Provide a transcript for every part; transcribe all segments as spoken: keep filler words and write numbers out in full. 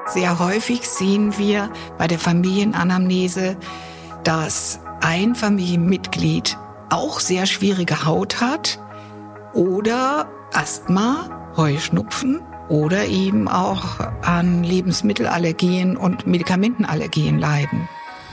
Sehr häufig sehen wir bei der Familienanamnese, dass ein Familienmitglied auch sehr schwierige Haut hat oder Asthma, Heuschnupfen oder eben auch an Lebensmittelallergien und Medikamentenallergien leiden.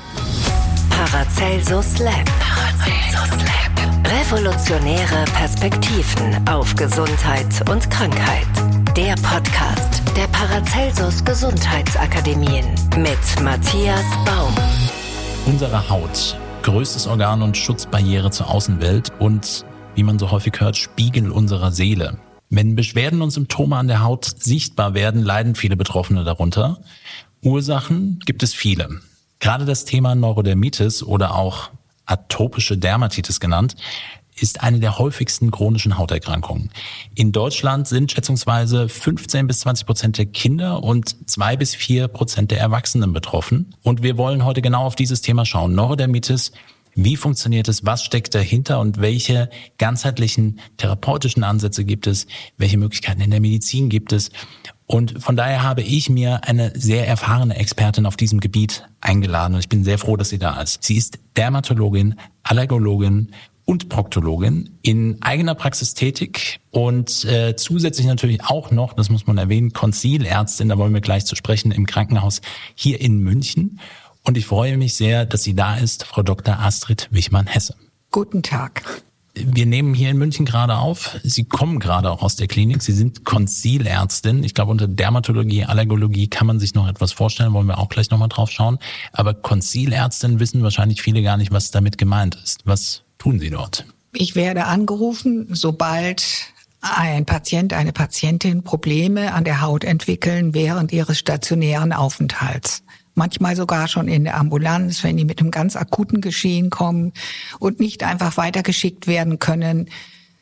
Paracelsus Lab. Paracelsus Lab. Revolutionäre Perspektiven auf Gesundheit und Krankheit. Der Podcast der Paracelsus Gesundheitsakademien mit Matthias Baum. Unsere Haut, größtes Organ und Schutzbarriere zur Außenwelt und, wie man so häufig hört, Spiegel unserer Seele. Wenn Beschwerden und Symptome an der Haut sichtbar werden, leiden viele Betroffene darunter. Ursachen gibt es viele. Gerade das Thema Neurodermitis oder auch atopische Dermatitis genannt, ist eine der häufigsten chronischen Hauterkrankungen. In Deutschland sind schätzungsweise fünfzehn bis zwanzig Prozent der Kinder und zwei bis vier Prozent der Erwachsenen betroffen. Und wir wollen heute genau auf dieses Thema schauen. Neurodermitis, wie funktioniert es, was steckt dahinter und welche ganzheitlichen therapeutischen Ansätze gibt es, welche Möglichkeiten in der Medizin gibt es. Und von daher habe ich mir eine sehr erfahrene Expertin auf diesem Gebiet eingeladen und ich bin sehr froh, dass sie da ist. Sie ist Dermatologin, Allergologin und Proktologin, in eigener Praxis tätig und äh, zusätzlich natürlich auch noch, das muss man erwähnen, Konzilärztin, da wollen wir gleich zu sprechen, im Krankenhaus hier in München. Und ich freue mich sehr, dass sie da ist, Frau Doktor Astrid Wichmann-Hesse. Guten Tag. Wir nehmen hier in München gerade auf. Sie kommen gerade auch aus der Klinik. Sie sind Konzilärztin. Ich glaube, unter Dermatologie, Allergologie kann man sich noch etwas vorstellen. Wollen wir auch gleich nochmal drauf schauen. Aber Konzilärztin wissen wahrscheinlich viele gar nicht, was damit gemeint ist. Was tun Sie dort? Ich werde angerufen, sobald ein Patient, eine Patientin Probleme an der Haut entwickeln während ihres stationären Aufenthalts. Manchmal sogar schon in der Ambulanz, wenn die mit einem ganz akuten Geschehen kommen und nicht einfach weitergeschickt werden können,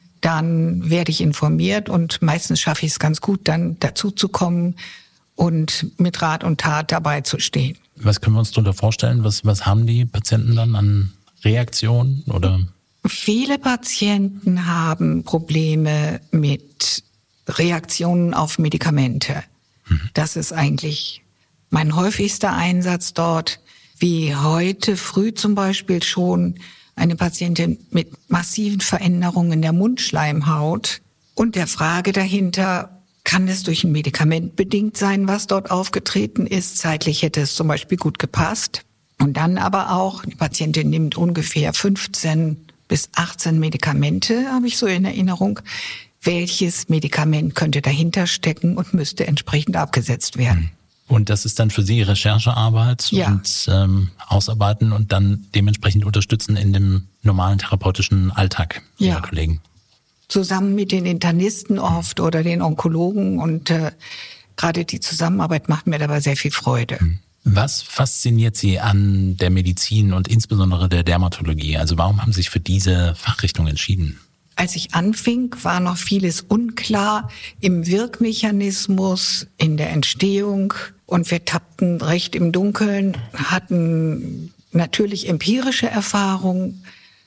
dann werde ich informiert und meistens schaffe ich es ganz gut, dann dazu zu kommen und mit Rat und Tat dabei zu stehen. Was können wir uns darunter vorstellen? Was, was haben die Patienten dann an Reaktionen oder? Viele Patienten haben Probleme mit Reaktionen auf Medikamente. Mhm. Das ist eigentlich mein häufigster Einsatz dort, wie heute früh zum Beispiel schon eine Patientin mit massiven Veränderungen in der Mundschleimhaut und der Frage dahinter, kann es durch ein Medikament bedingt sein, was dort aufgetreten ist? Zeitlich hätte es zum Beispiel gut gepasst. Und dann aber auch, die Patientin nimmt ungefähr fünfzehn bis achtzehn Medikamente, habe ich so in Erinnerung. Welches Medikament könnte dahinter stecken und müsste entsprechend abgesetzt werden? Und das ist dann für Sie Recherchearbeit ja. und ähm, Ausarbeiten und dann dementsprechend unterstützen in dem normalen therapeutischen Alltag Ihrer ja. Kollegen. Zusammen mit den Internisten oft oder den Onkologen und äh, gerade die Zusammenarbeit macht mir dabei sehr viel Freude. Was fasziniert Sie an der Medizin und insbesondere der Dermatologie? Also warum haben Sie sich für diese Fachrichtung entschieden? Als ich anfing, war noch vieles unklar im Wirkmechanismus, in der Entstehung. Und wir tappten recht im Dunkeln, hatten natürlich empirische Erfahrung,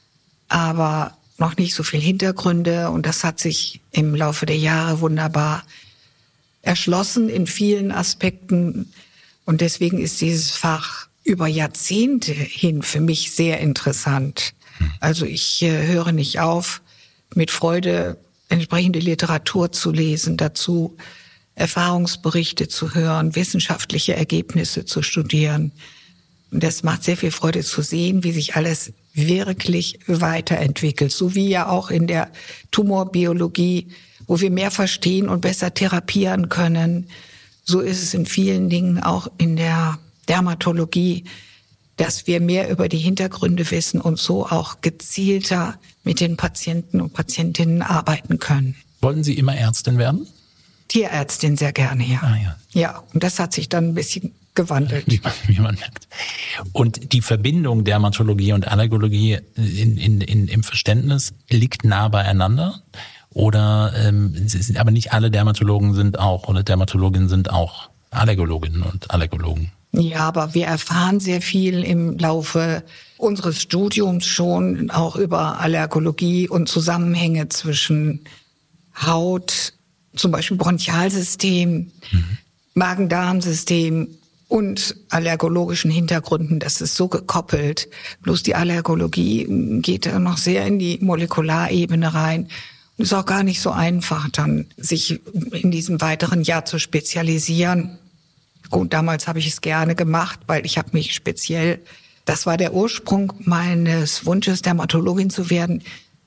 aber noch nicht so viel Hintergründe. Und das hat sich im Laufe der Jahre wunderbar erschlossen in vielen Aspekten. Und deswegen ist dieses Fach über Jahrzehnte hin für mich sehr interessant. Also ich äh, höre nicht auf, mit Freude entsprechende Literatur zu lesen, dazu Erfahrungsberichte zu hören, wissenschaftliche Ergebnisse zu studieren. Und das macht sehr viel Freude zu sehen, wie sich alles wirklich weiterentwickelt. So wie ja auch in der Tumorbiologie, wo wir mehr verstehen und besser therapieren können. So ist es in vielen Dingen auch in der Dermatologie, dass wir mehr über die Hintergründe wissen und so auch gezielter mit den Patienten und Patientinnen arbeiten können. Wollten Sie immer Ärztin werden? Tierärztin sehr gerne, ja. Ah, ja. Ja, und das hat sich dann ein bisschen gewandelt. Wie man, wie man merkt. Und die Verbindung Dermatologie und Allergologie in, in, in, im Verständnis liegt nah beieinander? Oder ähm, sind, aber nicht alle Dermatologen sind auch oder Dermatologinnen sind auch Allergologinnen und Allergologen? Ja, aber wir erfahren sehr viel im Laufe unseres Studiums schon, auch über Allergologie und Zusammenhänge zwischen Haut, zum Beispiel Bronchialsystem, mhm. Magen-Darm-System und allergologischen Hintergründen, das ist so gekoppelt. Bloß die Allergologie geht da noch sehr in die Molekularebene rein. Und ist auch gar nicht so einfach, dann sich in diesem weiteren Jahr zu spezialisieren. Gut, damals habe ich es gerne gemacht, weil ich habe mich speziell, das war der Ursprung meines Wunsches, Dermatologin zu werden,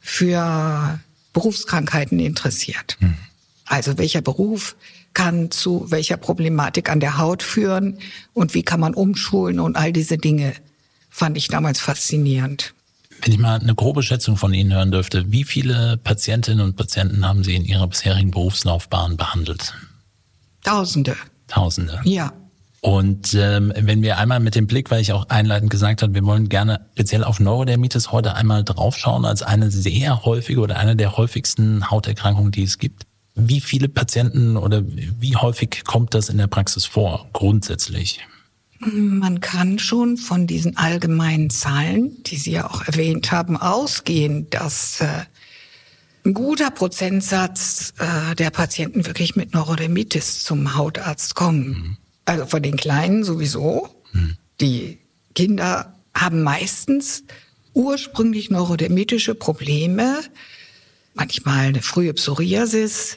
für Berufskrankheiten interessiert. Hm. Also welcher Beruf kann zu welcher Problematik an der Haut führen und wie kann man umschulen und all diese Dinge fand ich damals faszinierend. Wenn ich mal eine grobe Schätzung von Ihnen hören dürfte, wie viele Patientinnen und Patienten haben Sie in Ihrer bisherigen Berufslaufbahn behandelt? Tausende. Tausende? Ja. Und ähm, wenn wir einmal mit dem Blick, weil ich auch einleitend gesagt habe, wir wollen gerne speziell auf Neurodermitis heute einmal draufschauen, als eine sehr häufige oder eine der häufigsten Hauterkrankungen, die es gibt. Wie viele Patienten oder wie häufig kommt das in der Praxis vor, grundsätzlich? Man kann schon von diesen allgemeinen Zahlen, die Sie ja auch erwähnt haben, ausgehen, dass äh, ein guter Prozentsatz äh, der Patienten wirklich mit Neurodermitis zum Hautarzt kommen. Mhm. Also von den Kleinen sowieso. Mhm. Die Kinder haben meistens ursprünglich neurodermitische Probleme, manchmal eine frühe Psoriasis,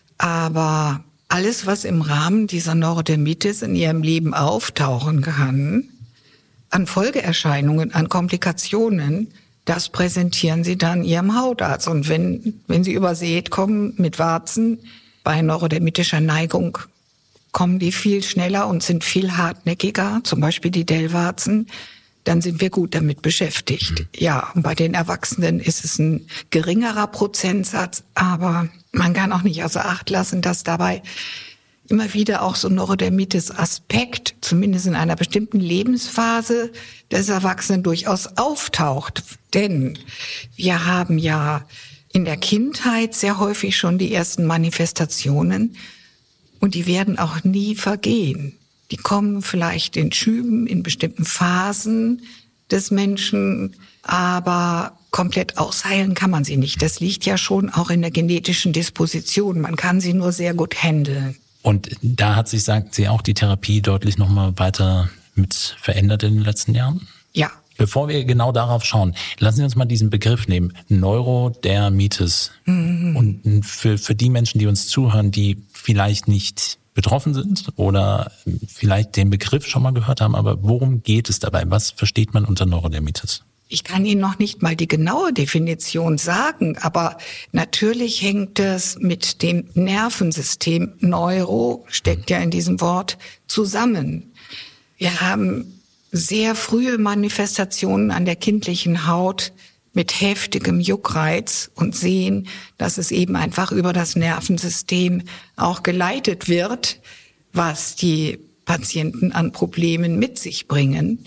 aber alles, was im Rahmen dieser Neurodermitis in ihrem Leben auftauchen kann, an Folgeerscheinungen, an Komplikationen, das präsentieren sie dann ihrem Hautarzt. Und wenn, wenn sie übersät kommen mit Warzen, bei neurodermitischer Neigung kommen die viel schneller und sind viel hartnäckiger, zum Beispiel die Dellwarzen, dann sind wir gut damit beschäftigt. Ja, und bei den Erwachsenen ist es ein geringerer Prozentsatz, aber man kann auch nicht außer Acht lassen, dass dabei immer wieder auch so ein Neurodermitis-Aspekt, zumindest in einer bestimmten Lebensphase des Erwachsenen, durchaus auftaucht. Denn wir haben ja in der Kindheit sehr häufig schon die ersten Manifestationen und die werden auch nie vergehen. Die kommen vielleicht in Schüben, in bestimmten Phasen des Menschen, aber komplett ausheilen kann man sie nicht. Das liegt ja schon auch in der genetischen Disposition. Man kann sie nur sehr gut handeln. Und da hat sich, sagt sie, auch die Therapie deutlich nochmal weiter mit verändert in den letzten Jahren? Ja. Bevor wir genau darauf schauen, lassen Sie uns mal diesen Begriff nehmen, Neurodermitis. Mhm. Und für, für die Menschen, die uns zuhören, die vielleicht nicht betroffen sind oder vielleicht den Begriff schon mal gehört haben, aber worum geht es dabei? Was versteht man unter Neurodermitis? Ich kann Ihnen noch nicht mal die genaue Definition sagen, aber natürlich hängt es mit dem Nervensystem, Neuro steckt ja in diesem Wort, zusammen. Wir haben sehr frühe Manifestationen an der kindlichen Haut mit heftigem Juckreiz und sehen, dass es eben einfach über das Nervensystem auch geleitet wird, was die Patienten an Problemen mit sich bringen.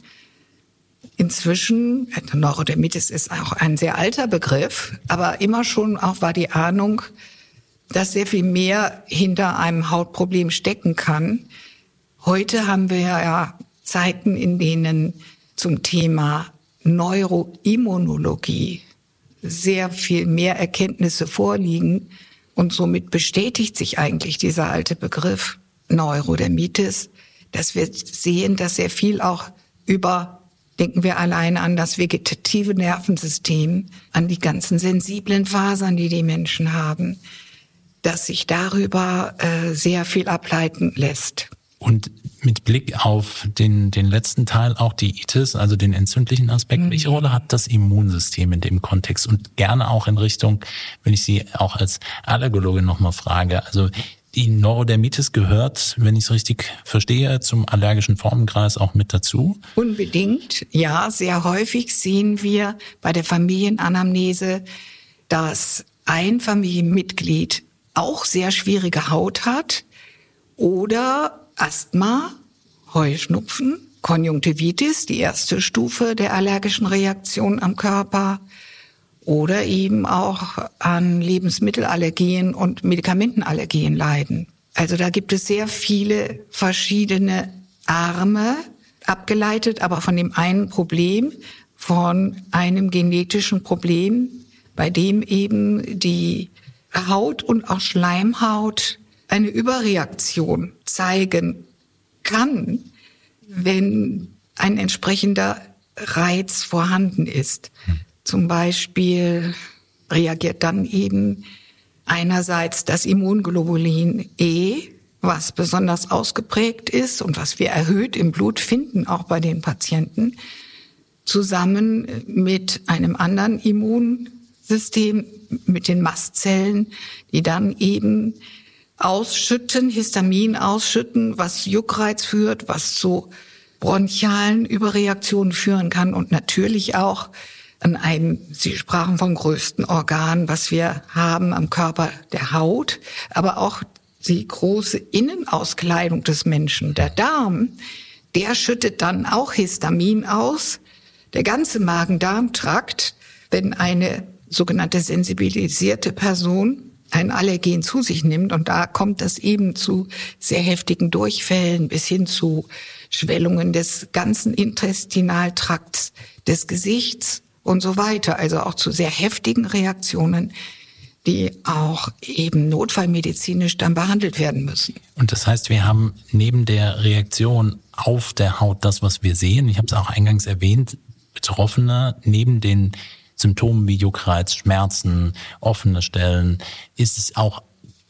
Inzwischen, Neurodermitis ist auch ein sehr alter Begriff, aber immer schon auch war die Ahnung, dass sehr viel mehr hinter einem Hautproblem stecken kann. Heute haben wir ja Zeiten, in denen zum Thema Neuroimmunologie sehr viel mehr Erkenntnisse vorliegen und somit bestätigt sich eigentlich dieser alte Begriff Neurodermitis, dass wir sehen, dass sehr viel auch über, denken wir alleine an das vegetative Nervensystem, an die ganzen sensiblen Fasern, die die Menschen haben, dass sich darüber äh, sehr viel ableiten lässt. Und mit Blick auf den, den letzten Teil, auch die Itis, also den entzündlichen Aspekt, mhm. welche Rolle hat das Immunsystem in dem Kontext? Und gerne auch in Richtung, wenn ich Sie auch als Allergologin nochmal frage, also die Neurodermitis gehört, wenn ich es richtig verstehe, zum allergischen Formenkreis auch mit dazu? Unbedingt, ja. Sehr häufig sehen wir bei der Familienanamnese, dass ein Familienmitglied auch sehr schwierige Haut hat oder Asthma, Heuschnupfen, Konjunktivitis, die erste Stufe der allergischen Reaktion am Körper, oder eben auch an Lebensmittelallergien und Medikamentenallergien leiden. Also da gibt es sehr viele verschiedene Arme, abgeleitet aber von dem einen Problem, von einem genetischen Problem, bei dem eben die Haut und auch Schleimhaut eine Überreaktion zeigen kann, wenn ein entsprechender Reiz vorhanden ist. Hm. Zum Beispiel reagiert dann eben einerseits das Immunglobulin E, was besonders ausgeprägt ist und was wir erhöht im Blut finden, auch bei den Patienten, zusammen mit einem anderen Immunsystem, mit den Mastzellen, die dann eben ausschütten, Histamin ausschütten, was Juckreiz führt, was zu bronchialen Überreaktionen führen kann und natürlich auch an einem, Sie sprachen vom größten Organ, was wir haben am Körper, der Haut, aber auch die große Innenauskleidung des Menschen, der Darm, der schüttet dann auch Histamin aus. Der ganze Magen-Darm-Trakt, wenn eine sogenannte sensibilisierte Person ein Allergen zu sich nimmt, und da kommt es eben zu sehr heftigen Durchfällen bis hin zu Schwellungen des ganzen Intestinaltrakts, des Gesichts und so weiter, also auch zu sehr heftigen Reaktionen, die auch eben notfallmedizinisch dann behandelt werden müssen. Und das heißt, wir haben neben der Reaktion auf der Haut das, was wir sehen, ich habe es auch eingangs erwähnt, Betroffene neben den Symptomen wie Juckreiz, Schmerzen, offene Stellen, ist es auch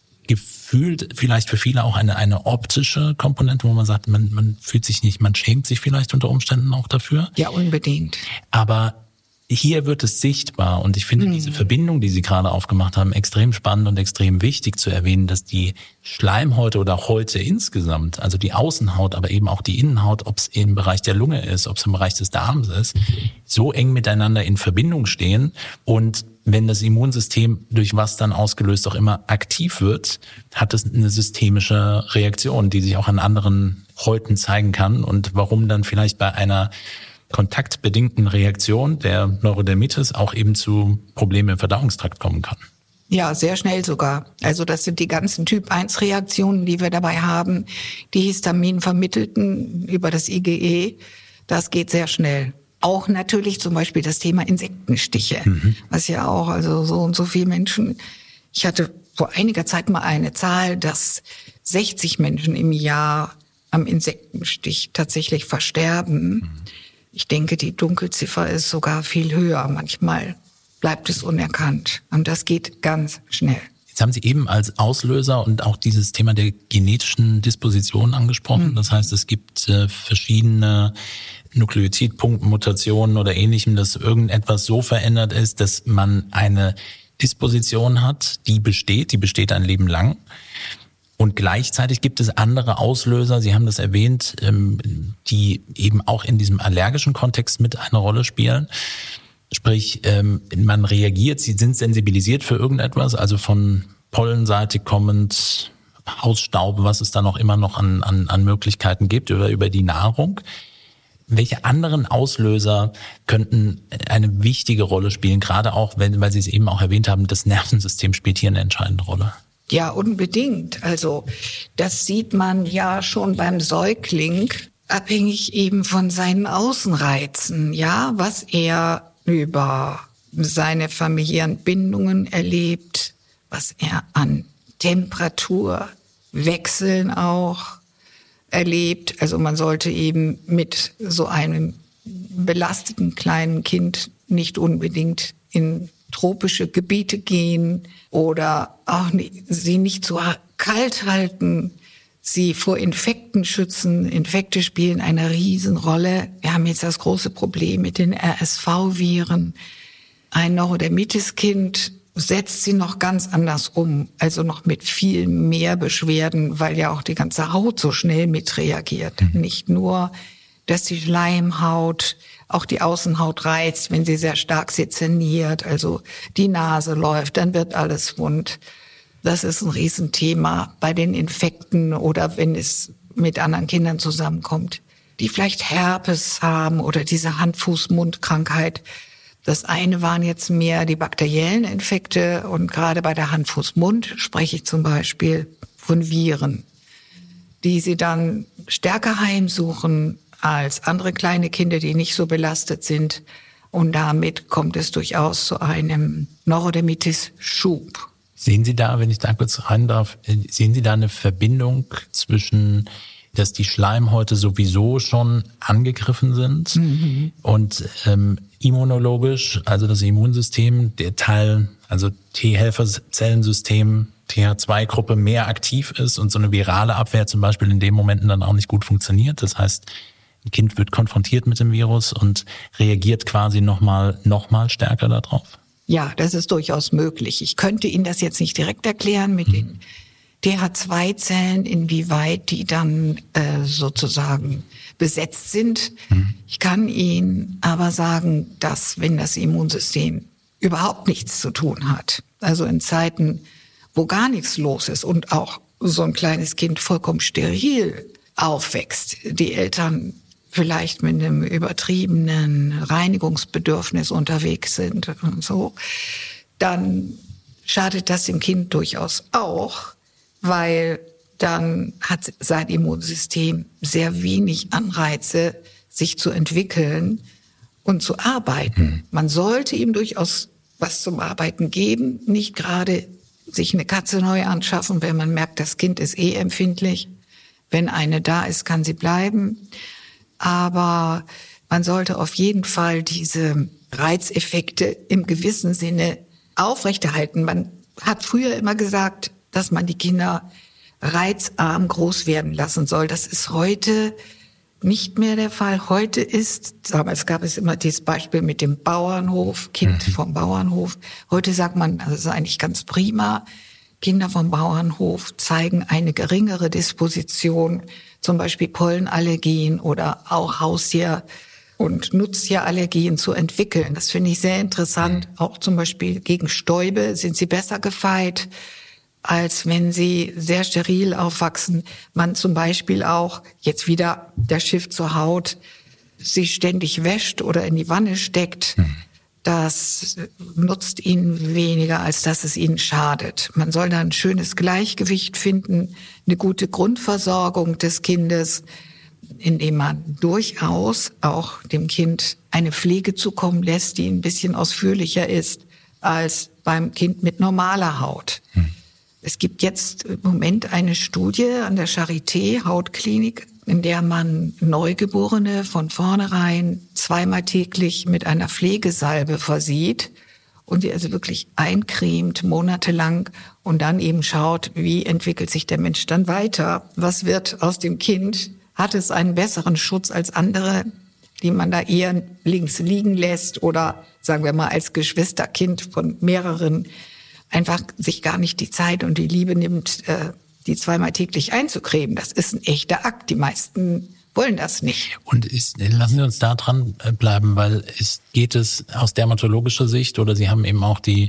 gefühlt vielleicht für viele auch eine eine optische Komponente, wo man sagt, man man fühlt sich nicht, man schämt sich vielleicht unter Umständen auch dafür. Ja, unbedingt. Aber hier wird es sichtbar und ich finde mhm. diese Verbindung, die Sie gerade aufgemacht haben, extrem spannend und extrem wichtig zu erwähnen, dass die Schleimhäute oder Häute insgesamt, also die Außenhaut, aber eben auch die Innenhaut, ob es im Bereich der Lunge ist, ob es im Bereich des Darms ist, so eng miteinander in Verbindung stehen. Und wenn das Immunsystem durch was dann ausgelöst auch immer aktiv wird, hat es eine systemische Reaktion, die sich auch an anderen Häuten zeigen kann und warum dann vielleicht bei einer kontaktbedingten Reaktion der Neurodermitis auch eben zu Problemen im Verdauungstrakt kommen kann. Ja, sehr schnell sogar. Also das sind die ganzen Typ eins Reaktionen, die wir dabei haben, die Histamin vermittelten über das I G E. Das geht sehr schnell. Auch natürlich zum Beispiel das Thema Insektenstiche, mhm. was ja auch, also so und so viele Menschen. Ich hatte vor einiger Zeit mal eine Zahl, dass sechzig Menschen im Jahr am Insektenstich tatsächlich versterben. Mhm. Ich denke, die Dunkelziffer ist sogar viel höher. Manchmal bleibt es unerkannt. Und das geht ganz schnell. Jetzt haben Sie eben als Auslöser und auch dieses Thema der genetischen Disposition angesprochen. Mhm. Das heißt, es gibt äh, verschiedene Nukleotidpunktmutationen oder Ähnlichem, dass irgendetwas so verändert ist, dass man eine Disposition hat, die besteht, die besteht ein Leben lang. Und gleichzeitig gibt es andere Auslöser, Sie haben das erwähnt, die eben auch in diesem allergischen Kontext mit eine Rolle spielen. Sprich, man reagiert, Sie sind sensibilisiert für irgendetwas, also von pollenseitig kommend, Hausstaub, was es da noch immer noch an, an, an Möglichkeiten gibt, über, über die Nahrung. Welche anderen Auslöser könnten eine wichtige Rolle spielen, gerade auch, wenn, weil Sie es eben auch erwähnt haben, das Nervensystem spielt hier eine entscheidende Rolle? Ja, unbedingt. Also das sieht man ja schon beim Säugling, abhängig eben von seinen Außenreizen, ja, was er über seine familiären Bindungen erlebt, was er an Temperaturwechseln auch erlebt. Also man sollte eben mit so einem belasteten kleinen Kind nicht unbedingt in tropische Gebiete gehen oder auch nicht, sie nicht zu kalt halten, sie vor Infekten schützen. Infekte spielen eine Riesenrolle. Wir haben jetzt das große Problem mit den R S V-Viren. Ein Neurodermitis-Kind setzt sie noch ganz anders um, also noch mit viel mehr Beschwerden, weil ja auch die ganze Haut so schnell mitreagiert. Mhm. Nicht nur, dass die Schleimhaut auch die Außenhaut reizt, wenn sie sehr stark sezerniert, also die Nase läuft, dann wird alles wund. Das ist ein Riesenthema bei den Infekten oder wenn es mit anderen Kindern zusammenkommt, die vielleicht Herpes haben oder diese Hand-Fuß-Mund-Krankheit. Das eine waren jetzt mehr die bakteriellen Infekte und gerade bei der Hand-Fuß-Mund spreche ich zum Beispiel von Viren, die sie dann stärker heimsuchen als andere kleine Kinder, die nicht so belastet sind. Und damit kommt es durchaus zu einem Neurodermitis-Schub, Sehen Sie da, wenn ich da kurz rein darf, sehen Sie da eine Verbindung zwischen, dass die Schleimhäute sowieso schon angegriffen sind mhm. und ähm, immunologisch, also das Immunsystem, der Teil, also T-Helferzellensystem, T H zwei Gruppe mehr aktiv ist und so eine virale Abwehr zum Beispiel in den Momenten dann auch nicht gut funktioniert. Das heißt, ein Kind wird konfrontiert mit dem Virus und reagiert quasi nochmal noch mal stärker darauf? Ja, das ist durchaus möglich. Ich könnte Ihnen das jetzt nicht direkt erklären mit mhm. den T H zwei Zellen, inwieweit die dann äh, sozusagen besetzt sind. Mhm. Ich kann Ihnen aber sagen, dass wenn das Immunsystem überhaupt nichts zu tun hat, also in Zeiten, wo gar nichts los ist und auch so ein kleines Kind vollkommen steril aufwächst, die Eltern vielleicht mit einem übertriebenen Reinigungsbedürfnis unterwegs sind und so, dann schadet das dem Kind durchaus auch, weil dann hat sein Immunsystem sehr wenig Anreize, sich zu entwickeln und zu arbeiten. Man sollte ihm durchaus was zum Arbeiten geben, nicht gerade sich eine Katze neu anschaffen, wenn man merkt, das Kind ist eh empfindlich. Wenn eine da ist, kann sie bleiben. Aber man sollte auf jeden Fall diese Reizeffekte im gewissen Sinne aufrechterhalten. Man hat früher immer gesagt, dass man die Kinder reizarm groß werden lassen soll. Das ist heute nicht mehr der Fall. Heute ist, damals gab es immer dieses Beispiel mit dem Bauernhof, Kind mhm. vom Bauernhof. Heute sagt man, das ist eigentlich ganz prima. Kinder vom Bauernhof zeigen eine geringere Disposition, zum Beispiel Pollenallergien oder auch Haustier- und Nutztierallergien zu entwickeln. Das finde ich sehr interessant. Auch zum Beispiel gegen Stäube sind sie besser gefeit, als wenn sie sehr steril aufwachsen. Man zum Beispiel auch, jetzt wieder der Shift zur Haut, sie ständig wäscht oder in die Wanne steckt. Hm. Das nutzt ihnen weniger, als dass es ihnen schadet. Man soll da ein schönes Gleichgewicht finden, eine gute Grundversorgung des Kindes, indem man durchaus auch dem Kind eine Pflege zukommen lässt, die ein bisschen ausführlicher ist als beim Kind mit normaler Haut. Hm. Es gibt jetzt im Moment eine Studie an der Charité Hautklinik, in der man Neugeborene von vornherein zweimal täglich mit einer Pflegesalbe versieht und die also wirklich eincremt monatelang und dann eben schaut, wie entwickelt sich der Mensch dann weiter? Was wird aus dem Kind? Hat es einen besseren Schutz als andere, die man da eher links liegen lässt oder sagen wir mal als Geschwisterkind von mehreren einfach sich gar nicht die Zeit und die Liebe nimmt, die zweimal täglich einzucremen. Das ist ein echter Akt. Die meisten wollen das nicht. Und ist, lassen Sie uns da dran bleiben, weil es geht es aus dermatologischer Sicht oder Sie haben eben auch die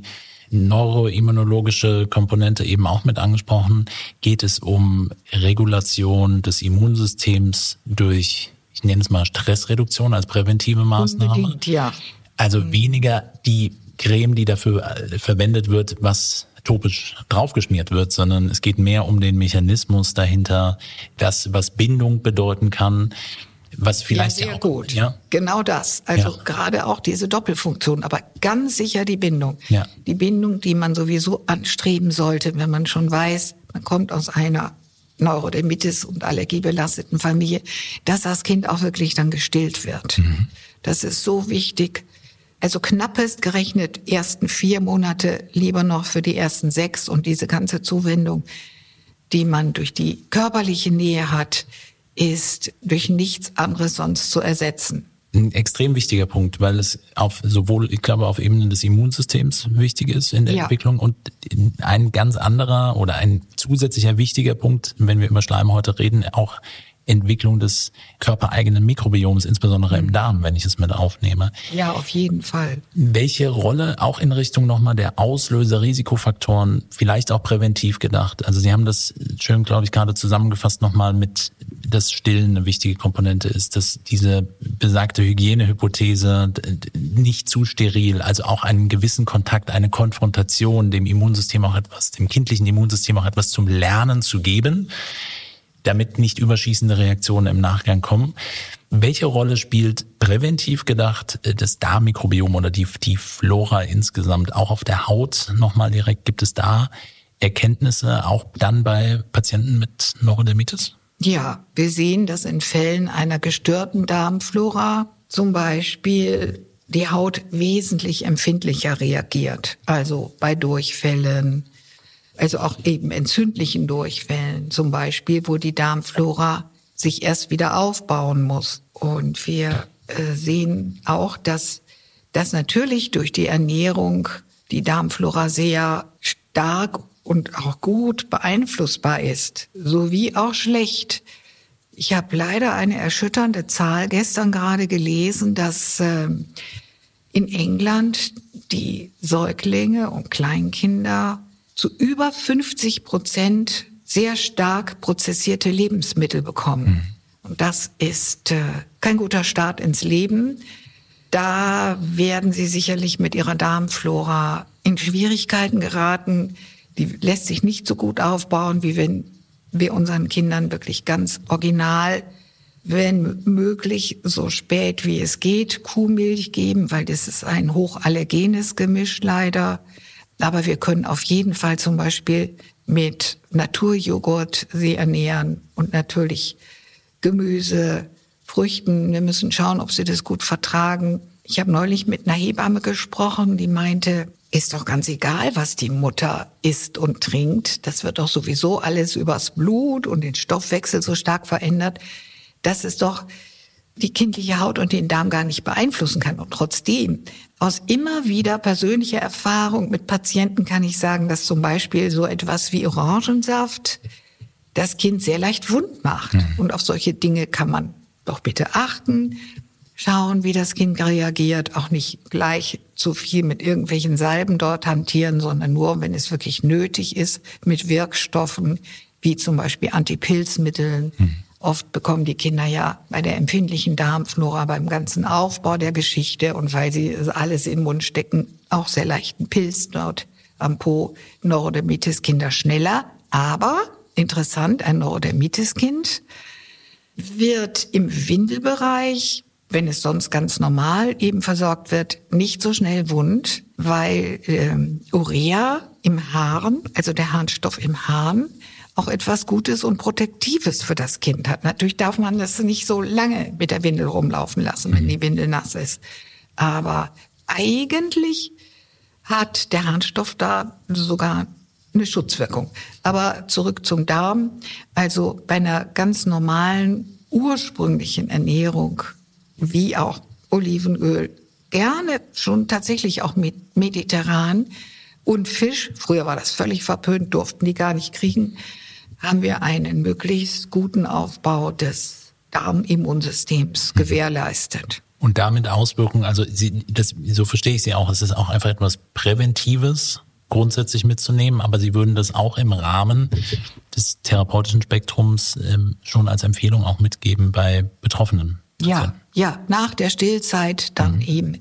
neuroimmunologische Komponente eben auch mit angesprochen, geht es um Regulation des Immunsystems durch, ich nenne es mal Stressreduktion als präventive Maßnahme. Unbedingt, ja. Also mhm. weniger die Creme, die dafür verwendet wird, was topisch draufgeschmiert wird, sondern es geht mehr um den Mechanismus dahinter, das, was Bindung bedeuten kann, was vielleicht ja, sehr ja auch, gut. Ja? Genau das. Also ja. gerade auch diese Doppelfunktion, aber ganz sicher die Bindung. Ja. Die Bindung, die man sowieso anstreben sollte, wenn man schon weiß, man kommt aus einer Neurodermitis und allergiebelasteten Familie, dass das Kind auch wirklich dann gestillt wird. Mhm. Das ist so wichtig. Also knappest gerechnet ersten vier Monate, lieber noch für die ersten sechs und diese ganze Zuwendung, die man durch die körperliche Nähe hat, ist durch nichts anderes sonst zu ersetzen. Ein extrem wichtiger Punkt, weil es auf sowohl, ich glaube, auf Ebene des Immunsystems wichtig ist in der ja. Entwicklung und ein ganz anderer oder ein zusätzlicher wichtiger Punkt, wenn wir über Schleimhäute reden, auch Entwicklung des körpereigenen Mikrobioms, insbesondere im Darm, wenn ich es mit aufnehme. Ja, auf jeden Fall. Welche Rolle, auch in Richtung nochmal der Auslöser, Risikofaktoren, vielleicht auch präventiv gedacht? Also Sie haben das schön, glaube ich, gerade zusammengefasst nochmal mit, dass Stillen eine wichtige Komponente ist, dass diese besagte Hygienehypothese nicht zu steril, also auch einen gewissen Kontakt, eine Konfrontation, dem Immunsystem auch etwas, dem kindlichen Immunsystem auch etwas zum Lernen zu geben. damit nicht überschießende Reaktionen im Nachgang kommen. Welche Rolle spielt präventiv gedacht das Darmmikrobiom oder die, die Flora insgesamt auch auf der Haut nochmal direkt? Gibt es da Erkenntnisse auch dann bei Patienten mit Neurodermitis? Ja, wir sehen, dass in Fällen einer gestörten Darmflora zum Beispiel die Haut wesentlich empfindlicher reagiert. Also bei Durchfällen, also auch eben entzündlichen Durchfällen zum Beispiel, wo die Darmflora sich erst wieder aufbauen muss. Und wir äh, sehen auch, dass das natürlich durch die Ernährung die Darmflora sehr stark und auch gut beeinflussbar ist, sowie auch schlecht. Ich habe leider eine erschütternde Zahl gestern gerade gelesen, dass äh, in England die Säuglinge und Kleinkinder zu über fünfzig Prozent sehr stark prozessierte Lebensmittel bekommen. Mhm. Und das ist äh, kein guter Start ins Leben. Da werden sie sicherlich mit ihrer Darmflora in Schwierigkeiten geraten. Die lässt sich nicht so gut aufbauen, wie wenn wir unseren Kindern wirklich ganz original, wenn möglich, so spät wie es geht, Kuhmilch geben, weil das ist ein hochallergenes Gemisch leider. Aber wir können auf jeden Fall zum Beispiel mit Naturjoghurt sie ernähren und natürlich Gemüse, Früchten. Wir müssen schauen, ob sie das gut vertragen. Ich habe neulich mit einer Hebamme gesprochen, die meinte, ist doch ganz egal, was die Mutter isst und trinkt. Das wird doch sowieso alles übers Blut und den Stoffwechsel so stark verändert, dass es doch die kindliche Haut und den Darm gar nicht beeinflussen kann. Und trotzdem, aus immer wieder persönlicher Erfahrung mit Patienten kann ich sagen, dass zum Beispiel so etwas wie Orangensaft das Kind sehr leicht wund macht. Mhm. Und auf solche Dinge kann man doch bitte achten. Schauen, wie das Kind reagiert, auch nicht gleich zu viel mit irgendwelchen Salben dort hantieren, sondern nur, wenn es wirklich nötig ist, mit Wirkstoffen, wie zum Beispiel Antipilzmitteln. Hm. Oft bekommen die Kinder ja bei der empfindlichen Darmflora, beim ganzen Aufbau der Geschichte und weil sie alles in den Mund stecken, auch sehr leichten Pilz dort am Po. Neurodermitis Kinder schneller, aber interessant, ein Neurodermitis-Kind wird im Windelbereich, wenn es sonst ganz normal eben versorgt wird, nicht so schnell wund, weil ähm, Urea im Harn, also der Harnstoff im Harn, auch etwas Gutes und Protektives für das Kind hat. Natürlich darf man das nicht so lange mit der Windel rumlaufen lassen, wenn die Windel nass ist. Aber eigentlich hat der Harnstoff da sogar eine Schutzwirkung. Aber zurück zum Darm. Also bei einer ganz normalen, ursprünglichen Ernährung, wie auch Olivenöl, gerne schon tatsächlich auch mit mediterran und Fisch, früher war das völlig verpönt, durften die gar nicht kriegen, haben wir einen möglichst guten Aufbau des Darmimmunsystems gewährleistet. Und damit Auswirkungen, also Sie, das, so verstehe ich Sie auch, es ist auch einfach etwas Präventives grundsätzlich mitzunehmen, aber Sie würden das auch im Rahmen des therapeutischen Spektrums ähm, schon als Empfehlung auch mitgeben bei Betroffenen. Ja, ja, nach der Stillzeit dann mhm. eben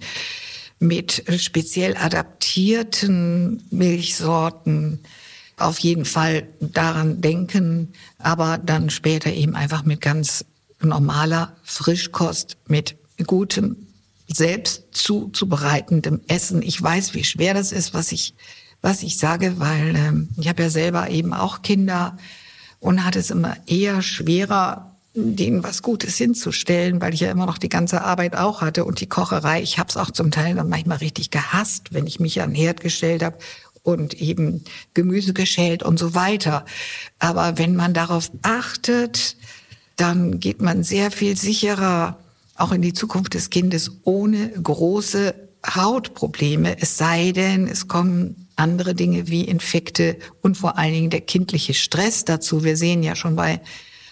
mit speziell adaptierten Milchsorten auf jeden Fall daran denken, aber dann später eben einfach mit ganz normaler Frischkost, mit gutem, selbst zuzubereitendem Essen. Ich weiß, wie schwer das ist, was ich, was ich sage, weil ähm, ich habe ja selber eben auch Kinder und hatte es immer eher schwerer, denen was Gutes hinzustellen, weil ich ja immer noch die ganze Arbeit auch hatte und die Kocherei. Ich habe es auch zum Teil dann manchmal richtig gehasst, wenn ich mich an den Herd gestellt habe und eben Gemüse geschält und so weiter. Aber wenn man darauf achtet, dann geht man sehr viel sicherer auch in die Zukunft des Kindes ohne große Hautprobleme. Es sei denn, es kommen andere Dinge wie Infekte und vor allen Dingen der kindliche Stress dazu. Wir sehen ja schon bei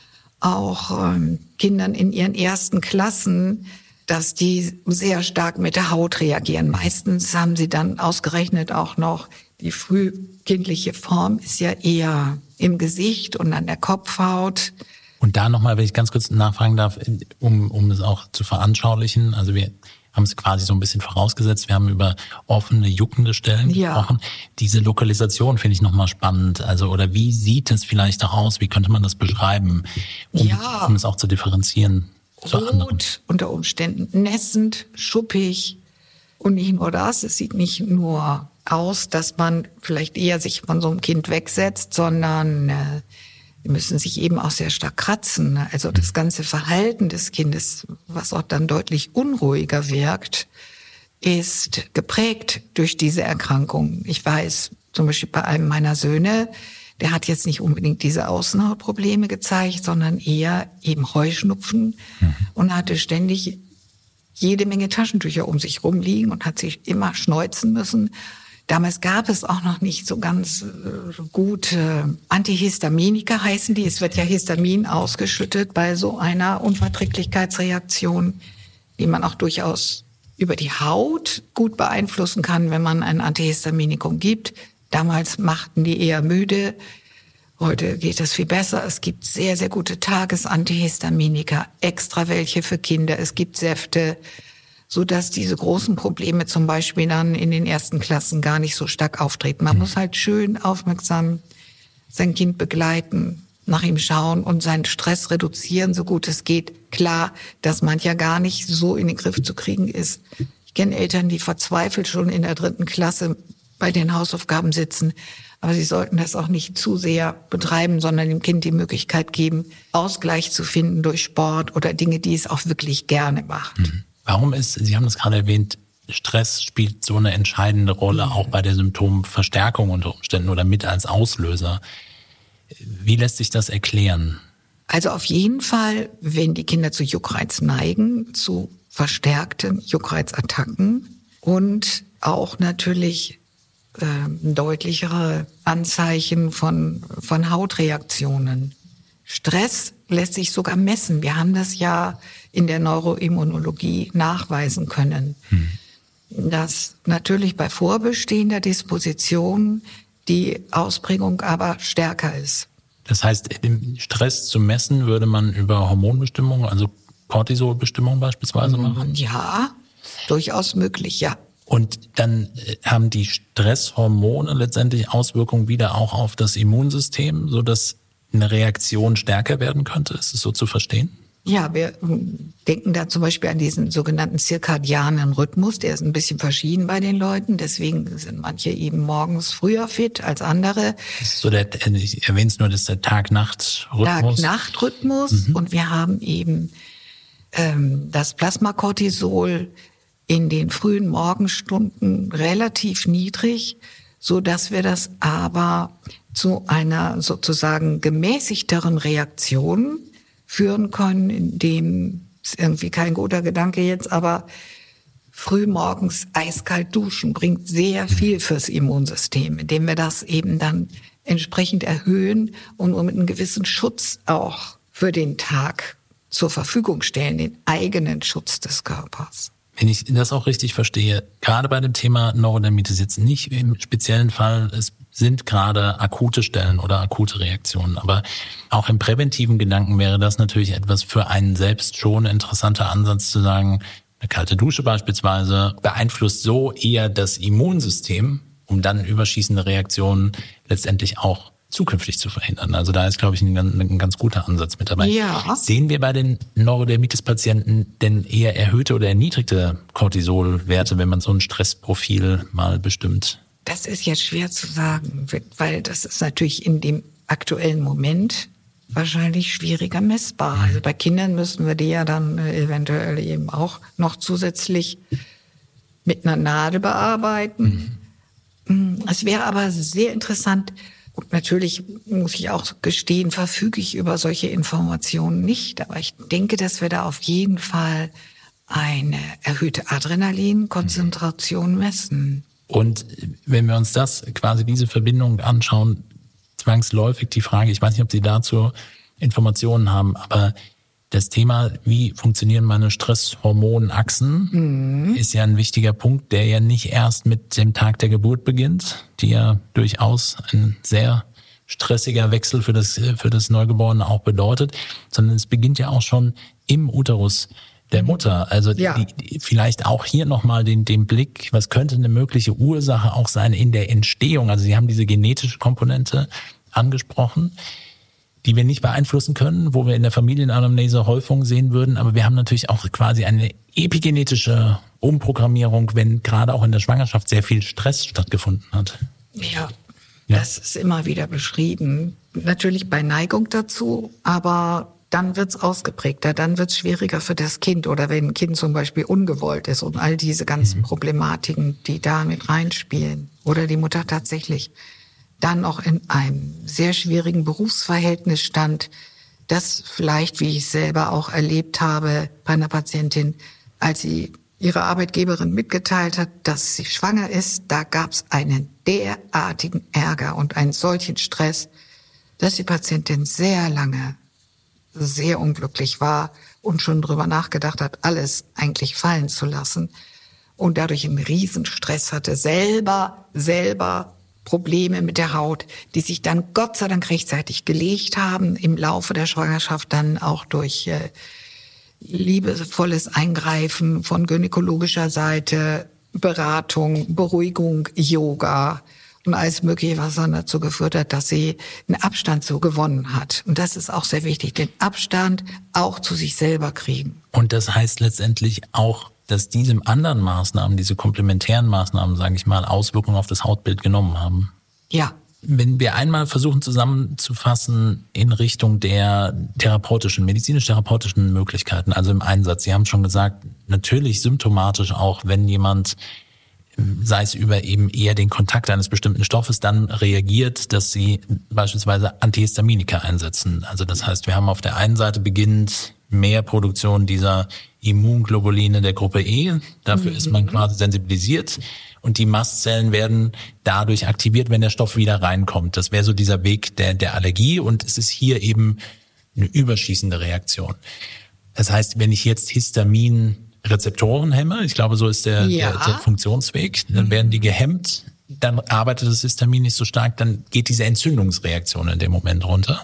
auch ähm, Kindern in ihren ersten Klassen, dass die sehr stark mit der Haut reagieren. Meistens haben sie dann ausgerechnet auch noch, die frühkindliche Form ist ja eher im Gesicht und an der Kopfhaut. Und da nochmal, wenn ich ganz kurz nachfragen darf, um, um es auch zu veranschaulichen, also wir haben es quasi so ein bisschen vorausgesetzt. Wir haben über offene, juckende Stellen ja. gesprochen. Diese Lokalisation finde ich nochmal spannend. Also, oder wie sieht es vielleicht auch aus? Wie könnte man das beschreiben, um, ja. um es auch zu differenzieren? Rot, unter Umständen nässend, schuppig. Und nicht nur das, es sieht nicht nur aus, dass man vielleicht eher sich von so einem Kind wegsetzt, sondern äh, die müssen sich eben auch sehr stark kratzen. Also das ganze Verhalten des Kindes, was auch dann deutlich unruhiger wirkt, ist geprägt durch diese Erkrankung. Ich weiß zum Beispiel bei einem meiner Söhne, der hat jetzt nicht unbedingt diese Außenhautprobleme gezeigt, sondern eher eben Heuschnupfen mhm. und hatte ständig jede Menge Taschentücher um sich rumliegen und hat sich immer schneuzen müssen. Damals gab es auch noch nicht so ganz äh, gute Antihistaminika, heißen die. Es wird ja Histamin ausgeschüttet bei so einer Unverträglichkeitsreaktion, die man auch durchaus über die Haut gut beeinflussen kann, wenn man ein Antihistaminikum gibt. Damals machten die eher müde. Heute geht es viel besser. Es gibt sehr, sehr gute Tagesantihistaminika, extra welche für Kinder. Es gibt Säfte, sodass diese großen Probleme zum Beispiel dann in den ersten Klassen gar nicht so stark auftreten. Man muss halt schön aufmerksam sein Kind begleiten, nach ihm schauen und seinen Stress reduzieren, so gut es geht. Klar, dass mancher gar nicht so in den Griff zu kriegen ist. Ich kenne Eltern, die verzweifelt schon in der dritten Klasse bei den Hausaufgaben sitzen. Aber sie sollten das auch nicht zu sehr betreiben, sondern dem Kind die Möglichkeit geben, Ausgleich zu finden durch Sport oder Dinge, die es auch wirklich gerne macht. Mhm. Warum ist, Sie haben das gerade erwähnt, Stress spielt so eine entscheidende Rolle, auch bei der Symptomverstärkung unter Umständen oder mit als Auslöser. Wie lässt sich das erklären? Also auf jeden Fall, wenn die Kinder zu Juckreiz neigen, zu verstärkten Juckreizattacken und auch natürlich äh, deutlichere Anzeichen von, von Hautreaktionen. Stress lässt sich sogar messen. Wir haben das ja in der Neuroimmunologie nachweisen können, hm. dass natürlich bei vorbestehender Disposition die Ausprägung aber stärker ist. Das heißt, den Stress zu messen würde man über Hormonbestimmung, also Cortisolbestimmung beispielsweise machen? Ja, durchaus möglich, ja. Und dann haben die Stresshormone letztendlich Auswirkungen wieder auch auf das Immunsystem, sodass eine Reaktion stärker werden könnte? Ist es so zu verstehen? Ja, wir denken da zum Beispiel an diesen sogenannten zirkadianen Rhythmus. Der ist ein bisschen verschieden bei den Leuten. Deswegen sind manche eben morgens früher fit als andere. Das ist so der, ich erwähne es nur, das ist der Tag-Nacht-Rhythmus. Tag-Nacht-Rhythmus. Mhm. Und wir haben eben ähm, das Plasmakortisol in den frühen Morgenstunden relativ niedrig, so dass wir das aber zu einer sozusagen gemäßigteren Reaktion führen können, indem es irgendwie kein guter Gedanke jetzt, aber früh morgens eiskalt duschen bringt sehr viel fürs Immunsystem, indem wir das eben dann entsprechend erhöhen und mit einem gewissen Schutz auch für den Tag zur Verfügung stellen, den eigenen Schutz des Körpers. Wenn ich das auch richtig verstehe, gerade bei dem Thema Neurodermitis jetzt nicht im speziellen Fall, es sind gerade akute Stellen oder akute Reaktionen, aber auch im präventiven Gedanken wäre das natürlich etwas für einen selbst schon interessanter Ansatz zu sagen, eine kalte Dusche beispielsweise beeinflusst so eher das Immunsystem, um dann überschießende Reaktionen letztendlich auch zukünftig zu verhindern. Also da ist, glaube ich, ein, ein ganz guter Ansatz mit dabei. Ja. Sehen wir bei den Neurodermitis-Patienten denn eher erhöhte oder erniedrigte Cortisolwerte, wenn man so ein Stressprofil mal bestimmt? Das ist jetzt schwer zu sagen, weil das ist natürlich in dem aktuellen Moment wahrscheinlich schwieriger messbar. Also bei Kindern müssen wir die ja dann eventuell eben auch noch zusätzlich mit einer Nadel bearbeiten. Mhm. Es wäre aber sehr interessant. Und natürlich muss ich auch gestehen, verfüge ich über solche Informationen nicht. Aber ich denke, dass wir da auf jeden Fall eine erhöhte Adrenalinkonzentration messen. Und wenn wir uns das, quasi diese Verbindung anschauen, zwangsläufig die Frage, ich weiß nicht, ob Sie dazu Informationen haben, aber das Thema, wie funktionieren meine Stresshormonachsen, mhm. ist ja ein wichtiger Punkt, der ja nicht erst mit dem Tag der Geburt beginnt, die ja durchaus ein sehr stressiger Wechsel für das, für das Neugeborene auch bedeutet, sondern es beginnt ja auch schon im Uterus. der Mutter. Also ja. die, die, vielleicht auch hier nochmal den, den Blick, was könnte eine mögliche Ursache auch sein in der Entstehung. Also Sie haben diese genetische Komponente angesprochen, die wir nicht beeinflussen können, wo wir in der Familienanamnese Häufung sehen würden. Aber wir haben natürlich auch quasi eine epigenetische Umprogrammierung, wenn gerade auch in der Schwangerschaft sehr viel Stress stattgefunden hat. Ja, ja. Das ist immer wieder beschrieben. Natürlich bei Neigung dazu, aber dann wird's ausgeprägter, dann wird's schwieriger für das Kind. Oder wenn ein Kind zum Beispiel ungewollt ist und all diese ganzen mhm. Problematiken, die da mit reinspielen. Oder die Mutter tatsächlich dann auch in einem sehr schwierigen Berufsverhältnis stand, das vielleicht, wie ich selber auch erlebt habe bei einer Patientin, als sie ihre Arbeitgeberin mitgeteilt hat, dass sie schwanger ist, da gab's einen derartigen Ärger und einen solchen Stress, dass die Patientin sehr lange sehr unglücklich war und schon drüber nachgedacht hat, alles eigentlich fallen zu lassen und dadurch einen Riesenstress hatte, selber, selber Probleme mit der Haut, die sich dann Gott sei Dank rechtzeitig gelegt haben, im Laufe der Schwangerschaft dann auch durch äh, liebevolles Eingreifen von gynäkologischer Seite, Beratung, Beruhigung, Yoga und alles Mögliche, was dann dazu geführt hat, dass sie einen Abstand so gewonnen hat. Und das ist auch sehr wichtig, den Abstand auch zu sich selber kriegen. Und das heißt letztendlich auch, dass diese anderen Maßnahmen, diese komplementären Maßnahmen, sage ich mal, Auswirkungen auf das Hautbild genommen haben. Ja. Wenn wir einmal versuchen zusammenzufassen in Richtung der therapeutischen, medizinisch-therapeutischen Möglichkeiten, also im Einsatz. Sie haben schon gesagt, natürlich symptomatisch auch, wenn jemand, sei es über eben eher den Kontakt eines bestimmten Stoffes, dann reagiert, dass sie beispielsweise Antihistaminika einsetzen. Also das heißt, wir haben auf der einen Seite beginnt mehr Produktion dieser Immunglobuline der Gruppe E. Dafür mhm. ist man quasi sensibilisiert. Und die Mastzellen werden dadurch aktiviert, wenn der Stoff wieder reinkommt. Das wäre so dieser Weg der, der Allergie. Und es ist hier eben eine überschießende Reaktion. Das heißt, wenn ich jetzt Histaminrezeptoren hemme, ich glaube, so ist der, ja. der, der Funktionsweg, dann werden die gehemmt, dann arbeitet das Histamin nicht so stark, dann geht diese Entzündungsreaktion in dem Moment runter.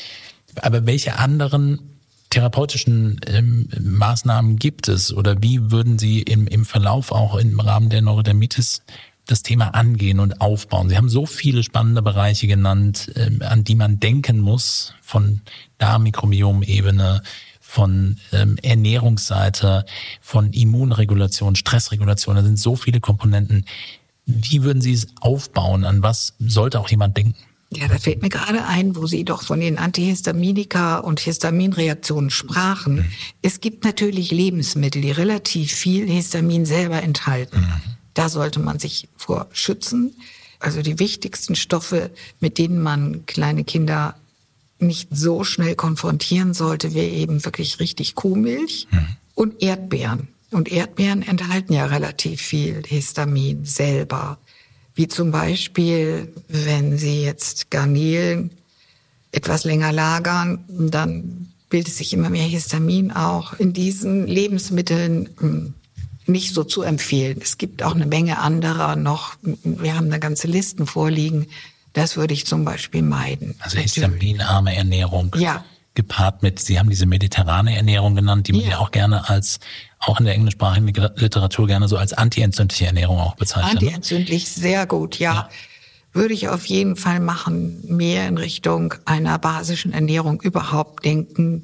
Aber welche anderen therapeutischen ähm, Maßnahmen gibt es oder wie würden Sie im, im Verlauf auch im Rahmen der Neurodermitis das Thema angehen und aufbauen? Sie haben so viele spannende Bereiche genannt, ähm, an die man denken muss, von Darmmikrobiom-Ebene, von ähm, Ernährungsseite, von Immunregulation, Stressregulation. Da sind so viele Komponenten. Wie würden Sie es aufbauen? An was sollte auch jemand denken? Ja, da fällt mir gerade ein, wo Sie doch von den Antihistaminika und Histaminreaktionen sprachen. Mhm. Es gibt natürlich Lebensmittel, die relativ viel Histamin selber enthalten. Mhm. Da sollte man sich vor schützen. Also die wichtigsten Stoffe, mit denen man kleine Kinder nicht so schnell konfrontieren sollte, wäre eben wirklich richtig Kuhmilch mhm. und Erdbeeren. Und Erdbeeren enthalten ja relativ viel Histamin selber. Wie zum Beispiel, wenn Sie jetzt Garnelen etwas länger lagern, dann bildet sich immer mehr Histamin auch. In diesen Lebensmitteln nicht so zu empfehlen. Es gibt auch eine Menge anderer noch. Wir haben eine ganze Listen vorliegen. Das würde ich zum Beispiel meiden. Also histaminarme Ernährung. Ja. Gepaart mit, Sie haben diese mediterrane Ernährung genannt, die man ja. ja auch gerne als, auch in der englischsprachigen Literatur gerne so als antientzündliche Ernährung auch bezeichnet. Antientzündlich, sehr gut, ja. ja. Würde ich auf jeden Fall machen, mehr in Richtung einer basischen Ernährung überhaupt denken.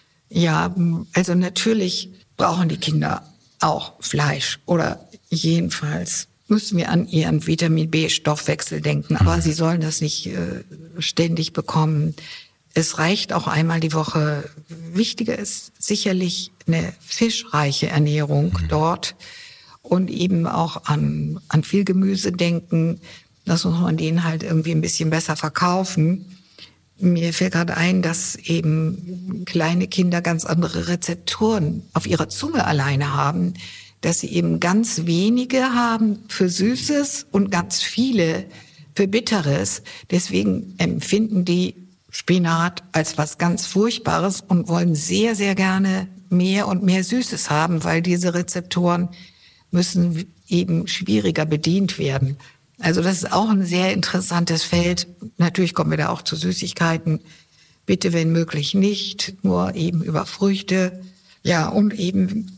Ja, also natürlich brauchen die Kinder auch Fleisch oder jedenfalls müssen wir an ihren Vitamin-B-Stoffwechsel denken, aber mhm. sie sollen das nicht äh, ständig bekommen. Es reicht auch einmal die Woche. Wichtiger ist sicherlich eine fischreiche Ernährung mhm. dort und eben auch an, an viel Gemüse denken. Das muss man denen halt irgendwie ein bisschen besser verkaufen. Mir fällt gerade ein, dass eben kleine Kinder ganz andere Rezeptoren auf ihrer Zunge alleine haben, dass sie eben ganz wenige haben für Süßes und ganz viele für Bitteres. Deswegen empfinden die Spinat als was ganz Furchtbares und wollen sehr, sehr gerne mehr und mehr Süßes haben, weil diese Rezeptoren müssen eben schwieriger bedient werden. Also das ist auch ein sehr interessantes Feld. Natürlich kommen wir da auch zu Süßigkeiten. Bitte, wenn möglich, nicht nur eben über Früchte. Ja, und eben